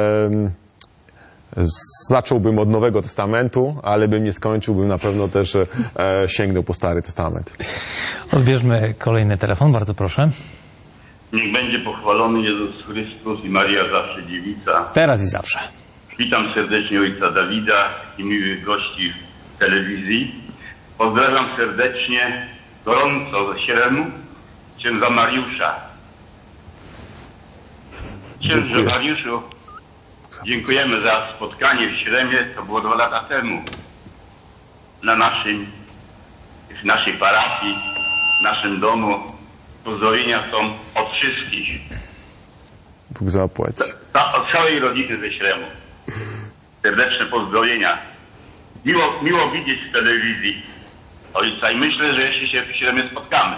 zacząłbym od Nowego Testamentu, ale bym nie skończył, bym na pewno też sięgnął po Stary Testament. Odbierzmy kolejny telefon, bardzo proszę. Niech będzie pochwalony Jezus Chrystus i Maria zawsze dziewica. Teraz i zawsze. Witam serdecznie ojca Dawida i miłych gości w telewizji. Pozdrawiam serdecznie, gorąco ze Śremu, księdza Mariusza. Księże Mariuszu, dziękujemy za spotkanie w Śremie, to było 2 lata temu. W naszej parafii, w naszym domu. Pozdrowienia są od wszystkich. Bóg zapłać. Od całej rodziny ze Śremu. Serdeczne pozdrowienia. Miło widzieć w telewizji ojca i myślę, że jeszcze się w Śremie spotkamy.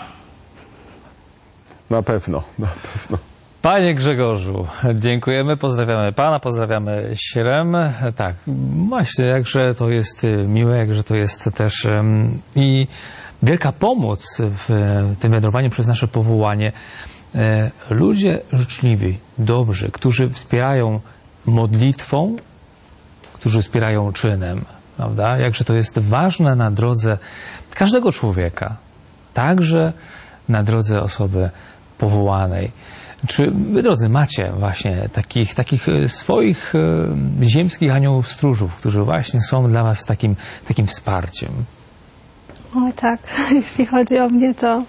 Na pewno, na pewno. Panie Grzegorzu, dziękujemy, pozdrawiamy Pana, pozdrawiamy Śrem. Tak, właśnie, jakże to jest miłe, jakże to jest też i wielka pomoc w tym wędrowaniu przez nasze powołanie. Ludzie życzliwi, dobrzy, którzy wspierają modlitwą, którzy wspierają czynem, prawda? Jakże to jest ważne na drodze każdego człowieka, także na drodze osoby powołanej. Czy wy, drodzy, macie właśnie takich swoich ziemskich aniołów stróżów, którzy właśnie są dla was takim wsparciem? O tak, jeśli chodzi o mnie, to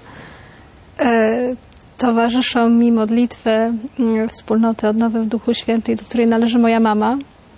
towarzyszą mi modlitwy wspólnoty Odnowy w Duchu Świętym, do której należy moja mama.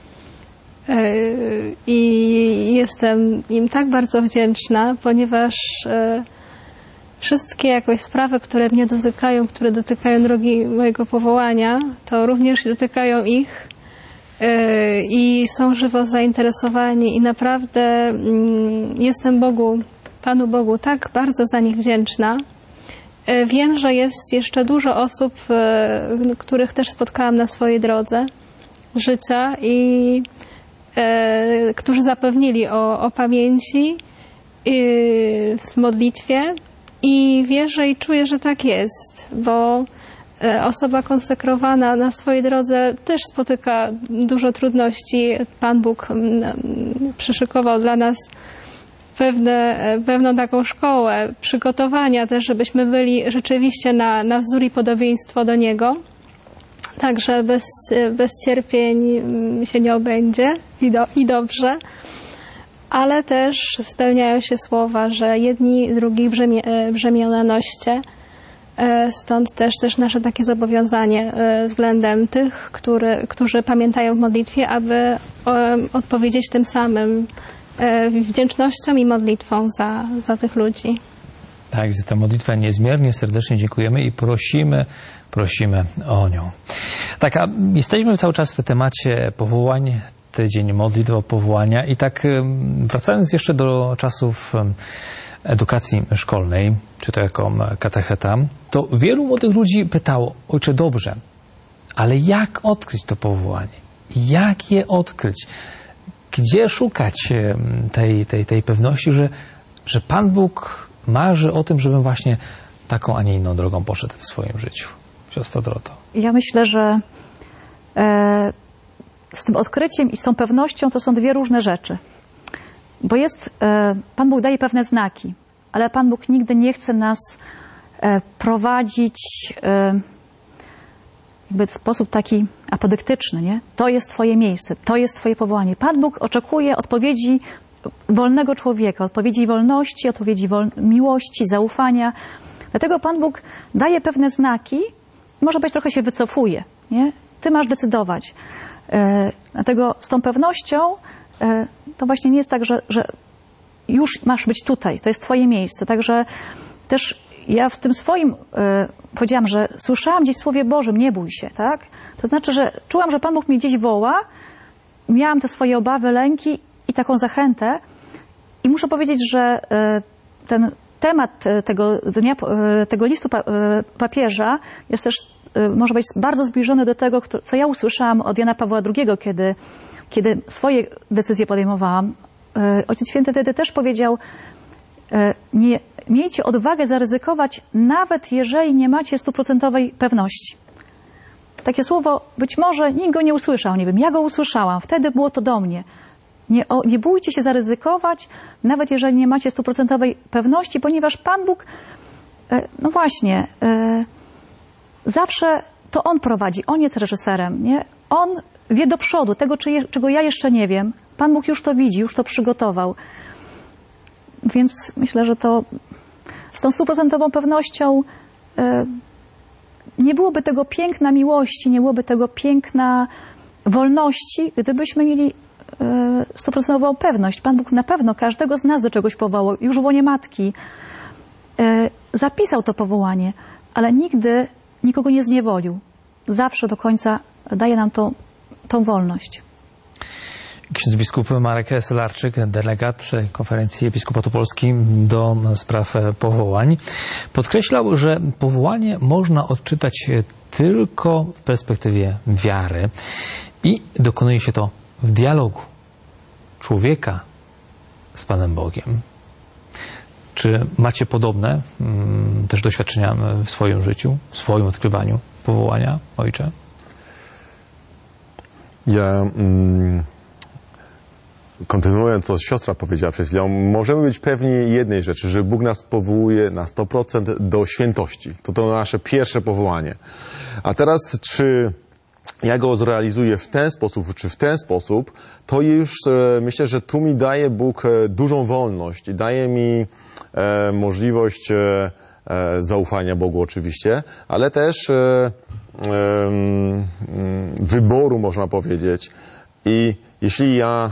I jestem im tak bardzo wdzięczna, ponieważ wszystkie jakoś sprawy, które mnie dotykają, które dotykają drogi mojego powołania, to również dotykają ich i są żywo zainteresowani i naprawdę jestem Panu Bogu tak bardzo za nich wdzięczna. Wiem, że jest jeszcze dużo osób, których też spotkałam na swojej drodze życia i którzy zapewnili o pamięci w modlitwie i wierzę i czuję, że tak jest, bo osoba konsekrowana na swojej drodze też spotyka dużo trudności. Pan Bóg przyszykował dla nas pewną taką szkołę przygotowania też, żebyśmy byli rzeczywiście na wzór i podobieństwo do Niego. Także bez cierpień się nie obędzie i dobrze. Ale też spełniają się słowa, że jedni drugich brzemiona noście. Stąd też nasze takie zobowiązanie względem tych, którzy pamiętają w modlitwie, aby odpowiedzieć tym samym wdzięcznością i modlitwą za tych ludzi. Tak, za tę modlitwę niezmiernie serdecznie dziękujemy i prosimy o nią. Tak, a jesteśmy cały czas w temacie powołań. tydzień modlitw o powołania i tak wracając jeszcze do czasów edukacji szkolnej, czy to jako katecheta, to wielu młodych ludzi pytało: ojcze, dobrze, ale jak odkryć to powołanie? Jak je odkryć? Gdzie szukać tej pewności, że Pan Bóg marzy o tym, żebym właśnie taką, a nie inną drogą poszedł w swoim życiu? Siostro Doroto. Ja myślę, że z tym odkryciem i z tą pewnością to są dwie różne rzeczy. Bo Pan Bóg daje pewne znaki, ale Pan Bóg nigdy nie chce nas prowadzić jakby w sposób taki apodyktyczny, nie? To jest twoje miejsce, to jest twoje powołanie. Pan Bóg oczekuje odpowiedzi wolnego człowieka, odpowiedzi wolności, odpowiedzi miłości, zaufania. Dlatego Pan Bóg daje pewne znaki, może być trochę się wycofuje, nie? Ty masz decydować. Dlatego z tą pewnością to właśnie nie jest tak, że już masz być tutaj, to jest twoje miejsce. Także też ja w tym swoim powiedziałam, że słyszałam gdzieś w Słowie Bożym, nie bój się, tak? To znaczy, że czułam, że Pan Bóg mnie gdzieś woła, miałam te swoje obawy, lęki i taką zachętę. I muszę powiedzieć, że ten temat tego dnia, tego listu papieża jest też, może być bardzo zbliżony do tego, co ja usłyszałam od Jana Pawła II, kiedy swoje decyzje podejmowałam. Ojciec Święty wtedy też powiedział: nie miejcie odwagę zaryzykować, nawet jeżeli nie macie 100% pewności. Takie słowo być może nikt go nie usłyszał, nie wiem, ja go usłyszałam, wtedy było to do mnie. Nie bójcie się zaryzykować, nawet jeżeli nie macie 100% pewności, ponieważ Pan Bóg, no właśnie, zawsze to On prowadzi, On jest reżyserem, nie? On wie do przodu, tego, czego ja jeszcze nie wiem. Pan Bóg już to widzi, już to przygotował. Więc myślę, że to z tą 100% pewnością nie byłoby tego piękna miłości, nie byłoby tego piękna wolności, gdybyśmy mieli 100% pewność. Pan Bóg na pewno każdego z nas do czegoś powołał. Już w łonie matki zapisał to powołanie, ale nigdy nikogo nie zniewolił. Zawsze do końca daje nam tą wolność. Ksiądz biskup Marek Solarczyk, delegat Konferencji Episkopatu Polski do spraw powołań, podkreślał, że powołanie można odczytać tylko w perspektywie wiary i dokonuje się to w dialogu człowieka z Panem Bogiem. Czy macie podobne też doświadczenia w swoim życiu, w swoim odkrywaniu powołania, ojcze? Ja, kontynuując, co siostra powiedziała przed chwilą, możemy być pewni jednej rzeczy, że Bóg nas powołuje na 100% do świętości. To nasze pierwsze powołanie. A teraz, czy ja go zrealizuję w ten sposób, czy w ten sposób, to już myślę, że tu mi daje Bóg dużą wolność i daje mi możliwość zaufania Bogu oczywiście, ale też wyboru, można powiedzieć. I jeśli ja,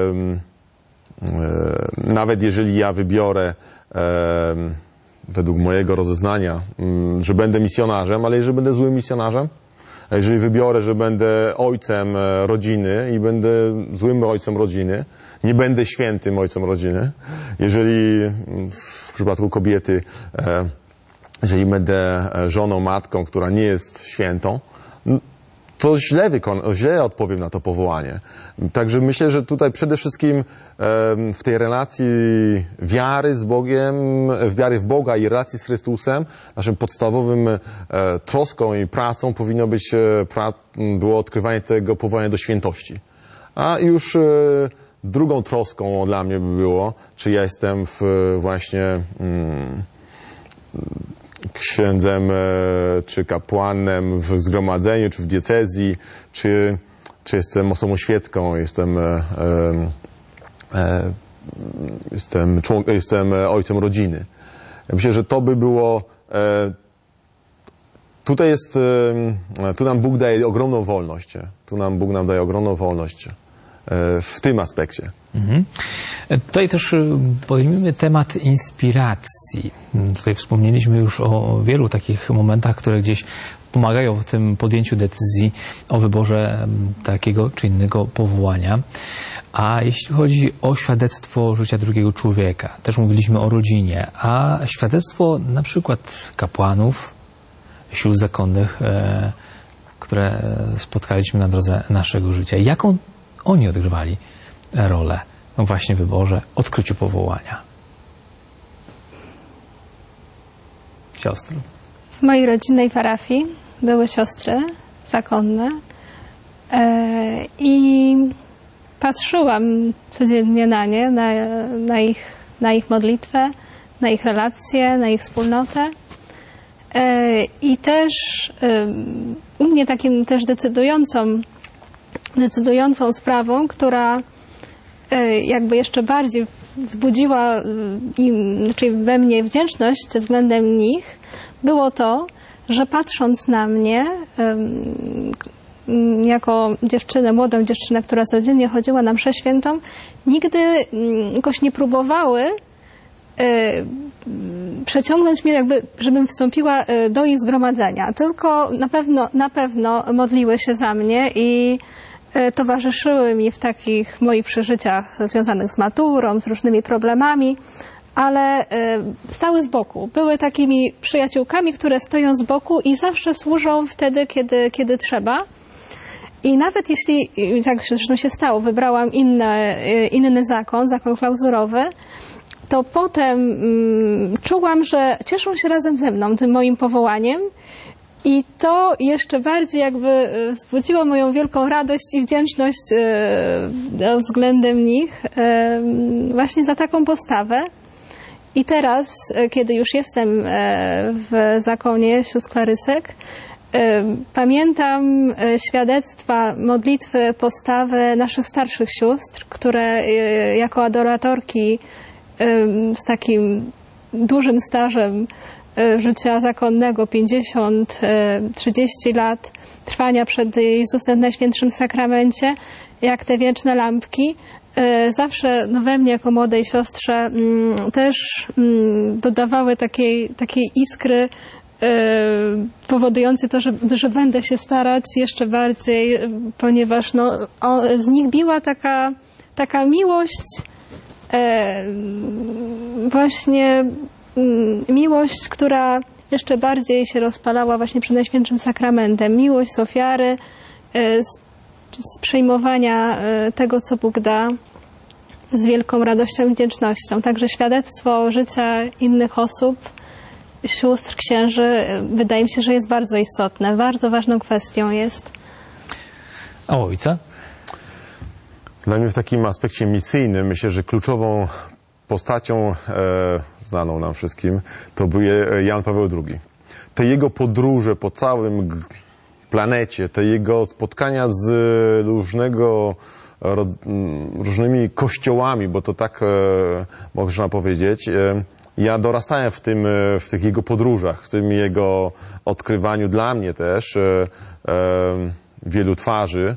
nawet jeżeli ja wybiorę według mojego rozeznania, że będę misjonarzem, ale jeżeli będę złym misjonarzem, a jeżeli wybiorę, że będę ojcem rodziny i będę złym ojcem rodziny, nie będę świętym ojcem rodziny, jeżeli w przypadku kobiety, jeżeli będę żoną, matką, która nie jest świętą, to źle odpowiem na to powołanie. Także myślę, że tutaj przede wszystkim w tej relacji wiary z Bogiem, wiary w Boga i relacji z Chrystusem, naszym podstawowym troską i pracą powinno być było odkrywanie tego powołania do świętości. A już drugą troską dla mnie by było, czy ja jestem właśnie księdzem czy kapłanem w zgromadzeniu, czy w diecezji, czy jestem osobą świecką, jestem ojcem rodziny. Myślę, że to by było... Tu nam Bóg daje ogromną wolność. Tu nam Bóg daje ogromną wolność. w tym aspekcie. Tutaj też podejmiemy temat inspiracji. Tutaj wspomnieliśmy już o wielu takich momentach, które gdzieś pomagają w tym podjęciu decyzji o wyborze takiego czy innego powołania. A jeśli chodzi o świadectwo życia drugiego człowieka, też mówiliśmy o rodzinie, a świadectwo na przykład kapłanów, sił zakonnych, które spotkaliśmy na drodze naszego życia. Jaką oni odgrywali rolę właśnie w wyborze, odkryciu powołania? Siostry. W mojej rodzinnej parafii były siostry zakonne i patrzyłam codziennie na nie, na ich modlitwę, na ich relacje, na ich wspólnotę. I też u mnie takim też decydującą sprawą, która jakby jeszcze bardziej wzbudziła znaczy we mnie wdzięczność względem nich, było to, że patrząc na mnie jako dziewczynę, młodą dziewczynę, która codziennie chodziła na mszę świętą, nigdy jakoś nie próbowały przeciągnąć mnie jakby, żebym wstąpiła do ich zgromadzenia. Tylko na pewno modliły się za mnie i towarzyszyły mi w takich moich przeżyciach związanych z maturą, z różnymi problemami, ale stały z boku. Były takimi przyjaciółkami, które stoją z boku i zawsze służą wtedy, kiedy trzeba. I nawet jeśli, tak zresztą się stało, wybrałam inny zakon klauzurowy, to potem czułam, że cieszą się razem ze mną tym moim powołaniem i to jeszcze bardziej jakby wzbudziło moją wielką radość i wdzięczność względem nich właśnie za taką postawę. I teraz, kiedy już jestem w zakonie sióstr Klarysek, pamiętam świadectwa, modlitwy, postawy naszych starszych sióstr, które jako adoratorki z takim dużym stażem życia zakonnego, 50, 30 lat trwania przed Jezusem w Najświętszym Sakramencie, jak te wieczne lampki, zawsze we mnie jako młodej siostrze też dodawały takiej iskry powodującej to, że będę się starać jeszcze bardziej, ponieważ z nich biła taka miłość, właśnie miłość, która jeszcze bardziej się rozpalała właśnie przed Najświętszym Sakramentem. Miłość z ofiary, z przyjmowania tego, co Bóg da, z wielką radością i wdzięcznością. Także świadectwo życia innych osób, sióstr, księży, wydaje mi się, że jest bardzo istotne. Bardzo ważną kwestią jest. A ojca? Dla mnie w takim aspekcie misyjnym myślę, że kluczową postacią znaną nam wszystkim to był Jan Paweł II. Te jego podróże po całym planecie, te jego spotkania z różnymi kościołami, bo to tak można powiedzieć. Ja dorastałem w tych jego podróżach, w tym jego odkrywaniu dla mnie też wielu twarzy,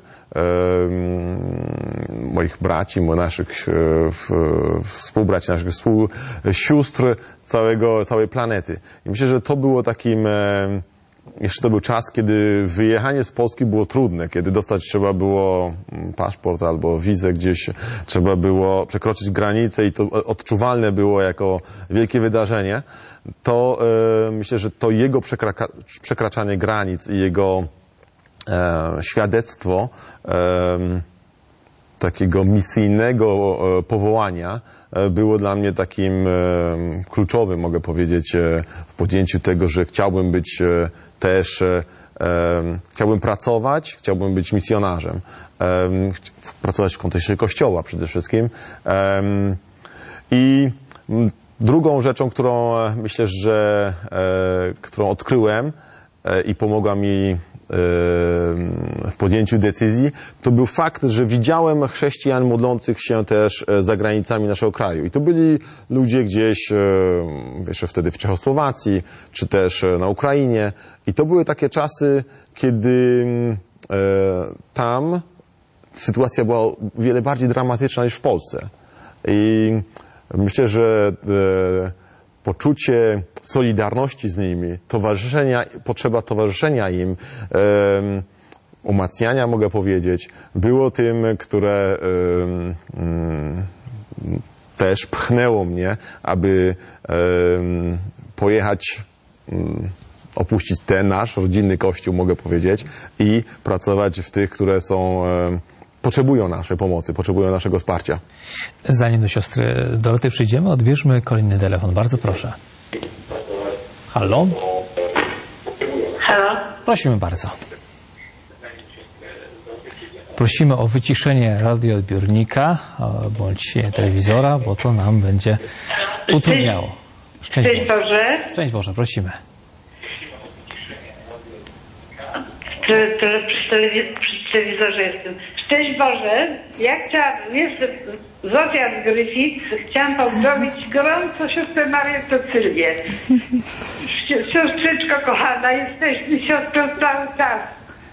moich braci, naszych współbraci, naszych sióstr, całej planety. I myślę, że to było takim, jeszcze to był czas, kiedy wyjechanie z Polski było trudne, kiedy dostać trzeba było paszport albo wizę gdzieś, trzeba było przekroczyć granicę i to odczuwalne było jako wielkie wydarzenie. To myślę, że to jego przekraczanie granic i jego świadectwo takiego misyjnego powołania było dla mnie takim kluczowym, mogę powiedzieć, w podjęciu tego, że chciałbym być też, chciałbym pracować, chciałbym być misjonarzem, pracować w kontekście Kościoła przede wszystkim. I drugą rzeczą, którą myślę, że którą odkryłem i pomogła mi w podjęciu decyzji, to był fakt, że widziałem chrześcijan modlących się też za granicami naszego kraju. I to byli ludzie gdzieś, jeszcze wtedy w Czechosłowacji, czy też na Ukrainie. I to były takie czasy, kiedy tam sytuacja była o wiele bardziej dramatyczna niż w Polsce. I myślę, że poczucie solidarności z nimi, potrzeba towarzyszenia im, umacniania, mogę powiedzieć, było tym, które też pchnęło mnie, aby pojechać, opuścić ten nasz rodzinny kościół, mogę powiedzieć, i pracować w tych, które są, potrzebują naszej pomocy, potrzebują naszego wsparcia. Zanim do siostry Doroty przyjdziemy, odbierzmy kolejny telefon. Bardzo proszę. Halo? Halo? Prosimy bardzo. Prosimy o wyciszenie radioodbiornika bądź telewizora, bo to nam będzie utrudniało. Szczęść Boże. Szczęść Boże, prosimy. Przy telewizorze jestem. Szczęść Boże, ja chciałam, jestem Zofia z Gryfic, chciałam pozdrowić gorąco siostrę Marię Sylwię. Siostrzyczko kochana, jesteśmy siostrą cały czas.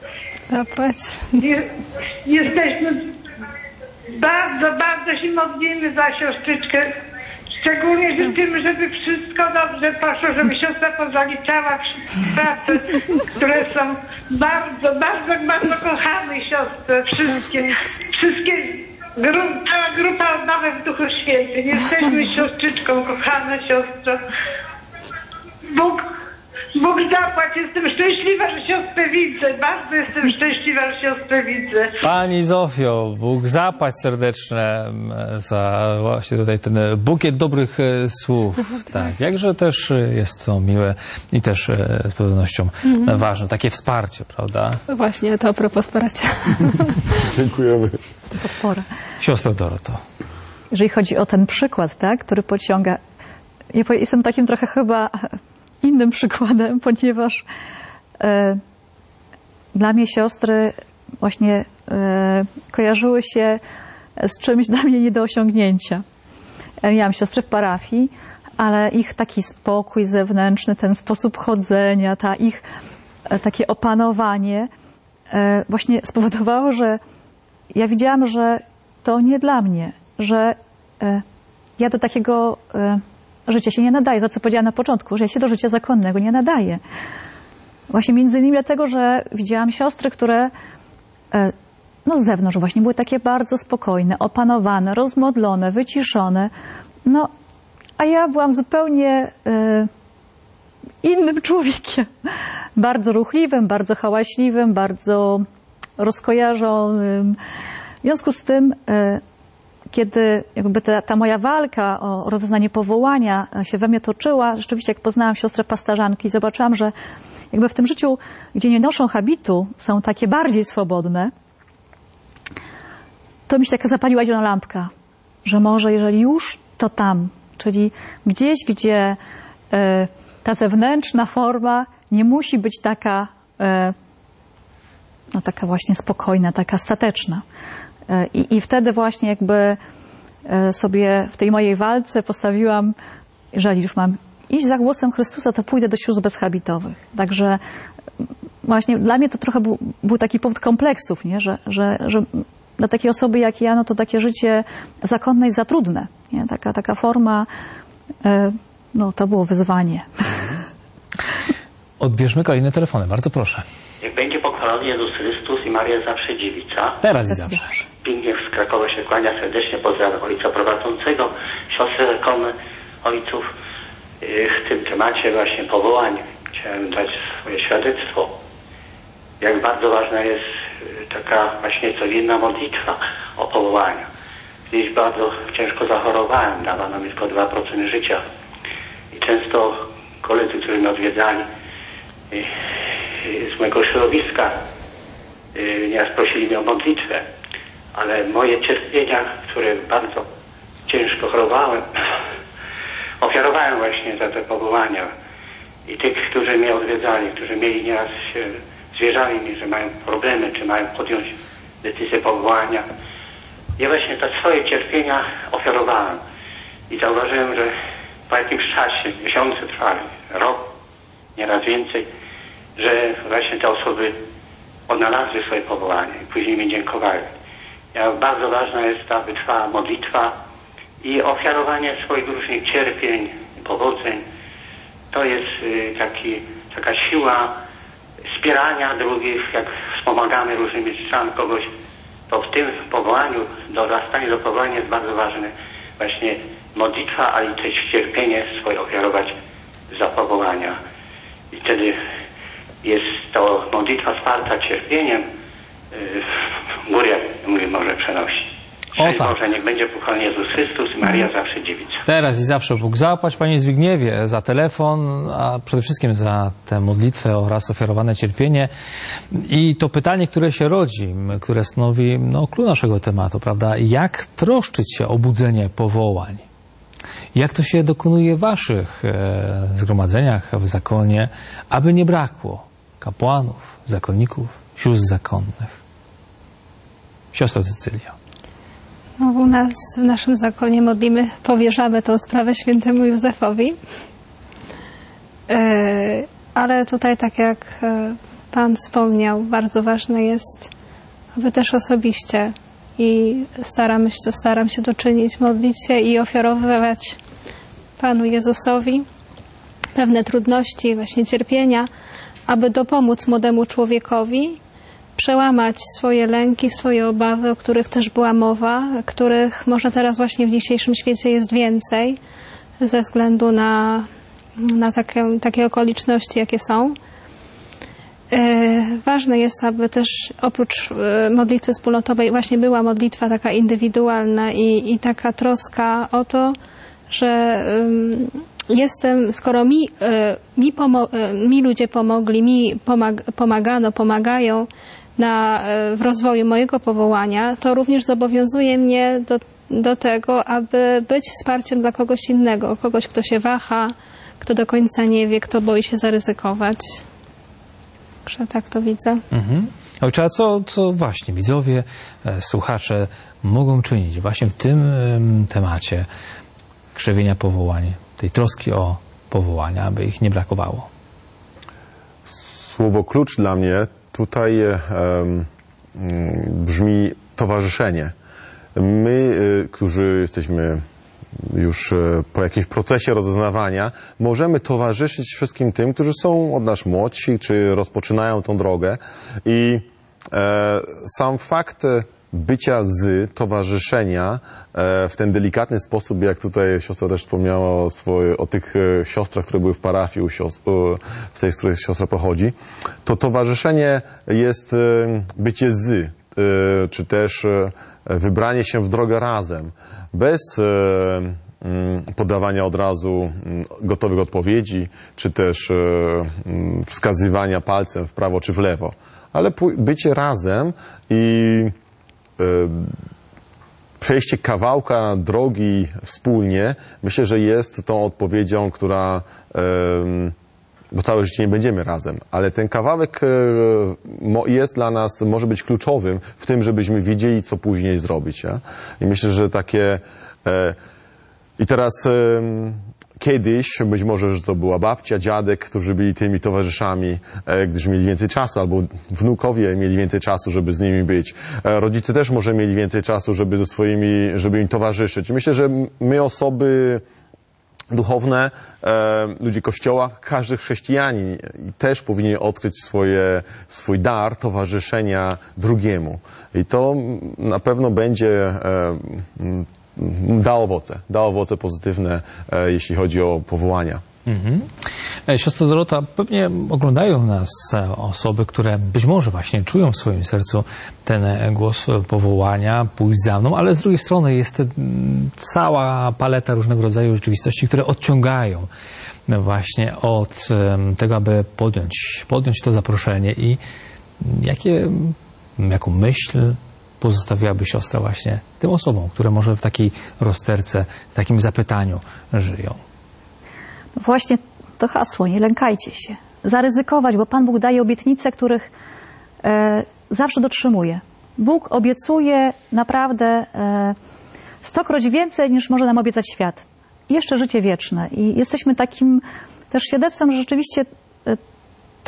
Jesteśmy bardzo się modlimy za siostryczkę. Szczególnie życzymy, żeby wszystko dobrze poszło, żeby siostra pozaliczała wszystkie prace, które są bardzo kochane siostry. Cała grupa odnowy w Duchu Świętym. Jesteśmy siostrzyczką, kochana siostro. Bóg zapłać, jestem szczęśliwa, że siostrę widzę. Bardzo jestem szczęśliwa, że siostrę widzę. Pani Zofio, Bóg zapłać serdeczne za właśnie tutaj ten bukiet dobrych słów. Tak, jakże też jest to miłe i też z pewnością ważne. Takie wsparcie, prawda? No właśnie, to a propos wsparcia. Dziękujemy. Podpora. Siostro Doroto. Jeżeli chodzi o ten przykład, tak, który pociąga, ja jestem takim trochę chyba innym przykładem, ponieważ dla mnie siostry właśnie kojarzyły się z czymś dla mnie nie do osiągnięcia. Miałam siostry w parafii, ale ich taki spokój zewnętrzny, ten sposób chodzenia, ich takie opanowanie właśnie spowodowało, że ja widziałam, że to nie dla mnie, że ja do takiego życia się nie nadaje. To, co powiedziałam na początku, że ja się do życia zakonnego nie nadaję. Właśnie między innymi dlatego, że widziałam siostry, które z zewnątrz właśnie były takie bardzo spokojne, opanowane, rozmodlone, wyciszone. A ja byłam zupełnie innym człowiekiem. Bardzo ruchliwym, bardzo hałaśliwym, bardzo rozkojarzonym. W związku z tym kiedy jakby ta moja walka o rozeznanie powołania się we mnie toczyła, rzeczywiście jak poznałam siostrę pasterzanki, zobaczyłam, że jakby w tym życiu, gdzie nie noszą habitu, są takie bardziej swobodne, to mi się taka zapaliła zielona lampka, że może jeżeli już, to tam, czyli gdzieś, gdzie ta zewnętrzna forma nie musi być taka, taka właśnie spokojna, taka stateczna. I wtedy właśnie jakby sobie w tej mojej walce postawiłam, jeżeli już mam iść za głosem Chrystusa, to pójdę do sióstr bezhabitowych. Także właśnie dla mnie to trochę był taki powód kompleksów, nie? Że dla takiej osoby jak ja, to takie życie zakonne jest za trudne. Nie? Taka forma, to było wyzwanie. Odbierzmy kolejne telefony. Bardzo proszę. Niech będzie pochwalony Jezus Chrystus i Maria zawsze dziewica. Teraz i zawsze. Zbigniew z Krakowa się kłania, serdecznie pozdrawiam ojca prowadzącego, siostry zakonne, ojców. W tym temacie właśnie powołań chciałem dać swoje świadectwo. Jak bardzo ważna jest taka właśnie codzienna modlitwa o powołania. Kiedyś bardzo ciężko zachorowałem, dawano mi tylko 2% życia. I często koledzy, którzy mnie odwiedzali z mojego środowiska, nieraz prosili mnie o modlitwę. Ale moje cierpienia, które bardzo ciężko chorowałem, ofiarowałem właśnie za te powołania. I tych, którzy mnie odwiedzali, którzy mieli nieraz się zwierzali mi, że mają problemy, czy mają podjąć decyzję powołania. Ja właśnie te swoje cierpienia ofiarowałem. I zauważyłem, że po jakimś czasie, miesiące trwały, rok, nieraz więcej, że właśnie te osoby odnalazły swoje powołanie i później mi dziękowały. Bardzo ważna jest ta wytrwała modlitwa i ofiarowanie swoich różnych cierpień, powodzeń. To jest taka siła wspierania drugich, jak wspomagamy różnymi rzeczami kogoś, to w tym powołaniu, dorastanie do powołania jest bardzo ważne właśnie modlitwa, ale też cierpienie swoje ofiarować za powołania. I wtedy jest to modlitwa wsparta cierpieniem, w górę może przenosić. O tak. Boże, niech będzie pochwalony Jezus Chrystus i Maria zawsze dziewica. Teraz i zawsze Bóg zapłać, Panie Zbigniewie, za telefon, a przede wszystkim za tę modlitwę oraz ofiarowane cierpienie. I to pytanie, które się rodzi, które stanowi klucz naszego tematu, prawda? Jak troszczyć się o budzenie powołań? Jak to się dokonuje w waszych zgromadzeniach, w zakonie, aby nie brakło kapłanów, zakonników, sióstr zakonnych? Siostra Cecylia. U nas, w naszym zakonie powierzamy tę sprawę świętemu Józefowi. Ale tutaj, tak jak Pan wspomniał, bardzo ważne jest, aby też osobiście i staram się to czynić, modlić się i ofiarowywać Panu Jezusowi pewne trudności, właśnie cierpienia, aby dopomóc młodemu człowiekowi przełamać swoje lęki, swoje obawy, o których też była mowa, których może teraz właśnie w dzisiejszym świecie jest więcej ze względu na takie okoliczności, jakie są. Ważne jest, aby też oprócz modlitwy wspólnotowej właśnie była modlitwa taka indywidualna i taka troska o to, że skoro mi ludzie pomogli, pomagają w rozwoju mojego powołania, to również zobowiązuje mnie do tego, aby być wsparciem dla kogoś innego, kogoś, kto się waha, kto do końca nie wie, kto boi się zaryzykować. Także tak to widzę. Ojcze, a co właśnie widzowie, słuchacze mogą czynić właśnie w tym temacie krzewienia powołań, tej troski o powołania, aby ich nie brakowało? Słowo klucz dla mnie tutaj brzmi towarzyszenie. My, którzy jesteśmy już po jakimś procesie rozeznawania, możemy towarzyszyć wszystkim tym, którzy są od nas młodsi, czy rozpoczynają tą drogę. I sam fakt bycia towarzyszenia w ten delikatny sposób, jak tutaj siostra też wspomniała o tych siostrach, które były w parafii, w tej, z której siostra pochodzi, to towarzyszenie jest bycie czy też wybranie się w drogę razem, bez podawania od razu gotowych odpowiedzi, czy też wskazywania palcem w prawo czy w lewo, ale bycie razem i przejście kawałka drogi wspólnie, myślę, że jest tą odpowiedzią, która, bo całe życie nie będziemy razem, ale ten kawałek jest dla nas, może być kluczowym w tym, żebyśmy wiedzieli, co później zrobić. Ja? I myślę, że takie... I teraz kiedyś, być może, że to była babcia, dziadek, którzy byli tymi towarzyszami, gdyż mieli więcej czasu, albo wnukowie mieli więcej czasu, żeby z nimi być. Rodzice też może mieli więcej czasu, żeby im towarzyszyć. Myślę, że my osoby duchowne, ludzie Kościoła, każdy chrześcijanin też powinien odkryć swój dar towarzyszenia drugiemu. I to na pewno będzie da owoce pozytywne, jeśli chodzi o powołania. Siostro Dorota, pewnie oglądają nas osoby, które być może właśnie czują w swoim sercu ten głos powołania, pójść za mną, ale z drugiej strony jest cała paleta różnego rodzaju rzeczywistości, które odciągają właśnie od tego, aby podjąć to zaproszenie. I jaką myśl pozostawiłaby siostra właśnie tym osobom, które może w takiej rozterce, w takim zapytaniu żyją? No właśnie to hasło, nie lękajcie się. Zaryzykować, bo Pan Bóg daje obietnice, których zawsze dotrzymuje. Bóg obiecuje naprawdę 100-kroć więcej, niż może nam obiecać świat. I jeszcze życie wieczne. I jesteśmy takim też świadectwem, że rzeczywiście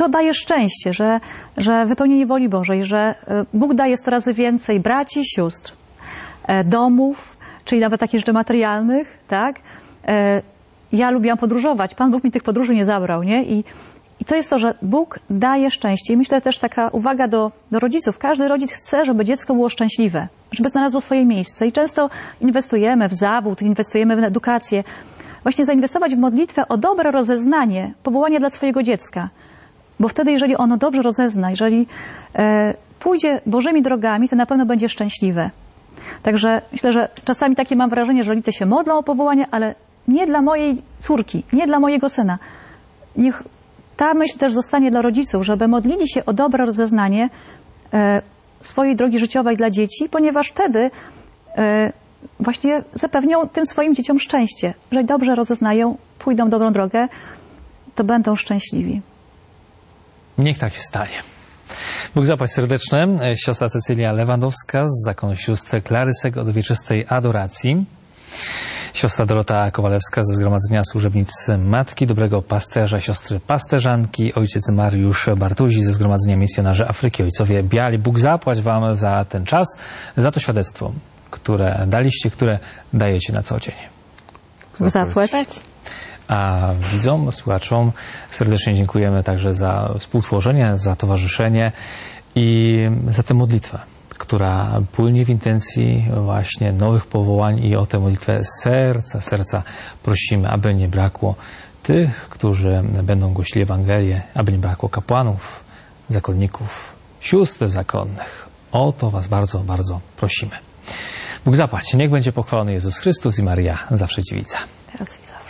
to daje szczęście, że wypełnienie woli Bożej, że Bóg daje 100 razy więcej braci, sióstr, domów, czyli nawet takich rzeczy materialnych, tak? Ja lubiłam podróżować. Pan Bóg mi tych podróży nie zabrał, nie? I to jest to, że Bóg daje szczęście. I myślę też taka uwaga do rodziców. Każdy rodzic chce, żeby dziecko było szczęśliwe, żeby znalazło swoje miejsce. I często inwestujemy w zawód, inwestujemy w edukację. Właśnie zainwestować w modlitwę o dobre rozeznanie, powołanie dla swojego dziecka. Bo wtedy, jeżeli ono dobrze rozezna, jeżeli pójdzie Bożymi drogami, to na pewno będzie szczęśliwe. Także myślę, że czasami takie mam wrażenie, że rodzice się modlą o powołanie, ale nie dla mojej córki, nie dla mojego syna. Niech ta myśl też zostanie dla rodziców, żeby modlili się o dobre rozeznanie swojej drogi życiowej dla dzieci, ponieważ wtedy właśnie zapewnią tym swoim dzieciom szczęście. Jeżeli dobrze rozeznają, pójdą dobrą drogę, to będą szczęśliwi. Niech tak się stanie. Bóg zapłać serdeczne. Siostra Cecylia Lewandowska z Zakonu Sióstr Klarysek od Wieczystej Adoracji. Siostra Dorota Kowalewska ze Zgromadzenia Służebnic Matki Dobrego Pasterza, siostry pasterzanki, ojciec Mariusz Bartuzi ze Zgromadzenia Misjonarzy Afryki, ojcowie biali. Bóg zapłać wam za ten czas, za to świadectwo, które daliście, które dajecie na co dzień. Bóg zapłać. A widzom, słuchaczom serdecznie dziękujemy także za współtworzenie, za towarzyszenie i za tę modlitwę, która płynie w intencji właśnie nowych powołań i o tę modlitwę serca prosimy, aby nie brakło tych, którzy będą głosili Ewangelię, aby nie brakło kapłanów, zakonników, sióstr zakonnych. O to was bardzo, bardzo prosimy. Bóg zapłać. Niech będzie pochwalony Jezus Chrystus i Maria zawsze Dziewica. Teraz